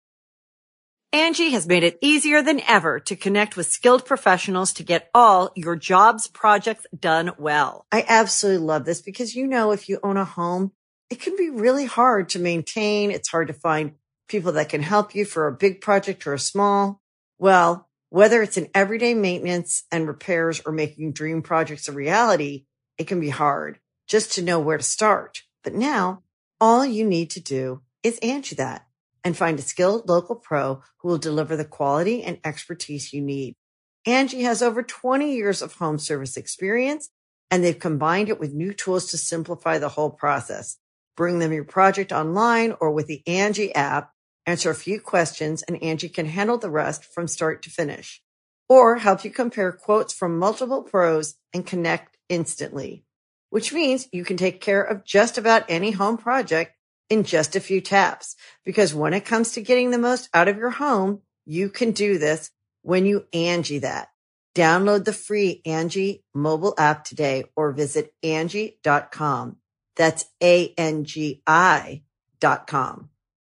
Angie has made it easier than ever to connect with skilled professionals to get all your jobs projects done well. I absolutely love this because, you know, if you own a home, it can be really hard to maintain. It's hard to find people that can help you for a big project or a small. Well, whether it's in everyday maintenance and repairs or making dream projects a reality, it can be hard just to know where to start. But now all you need to do is Angie that and find a skilled local pro who will deliver the quality and expertise you need. Angie has over 20 years of home service experience, and they've combined it with new tools to simplify the whole process. Bring them your project online or with the Angie app, answer a few questions, and Angie can handle the rest from start to finish. Or help you compare quotes from multiple pros and connect instantly, which means you can take care of just about any home project in just a few taps. Because when it comes to getting the most out of your home, you can do this when you Angie that. Download the free Angie mobile app today or visit Angie.com. That's ANGI.com.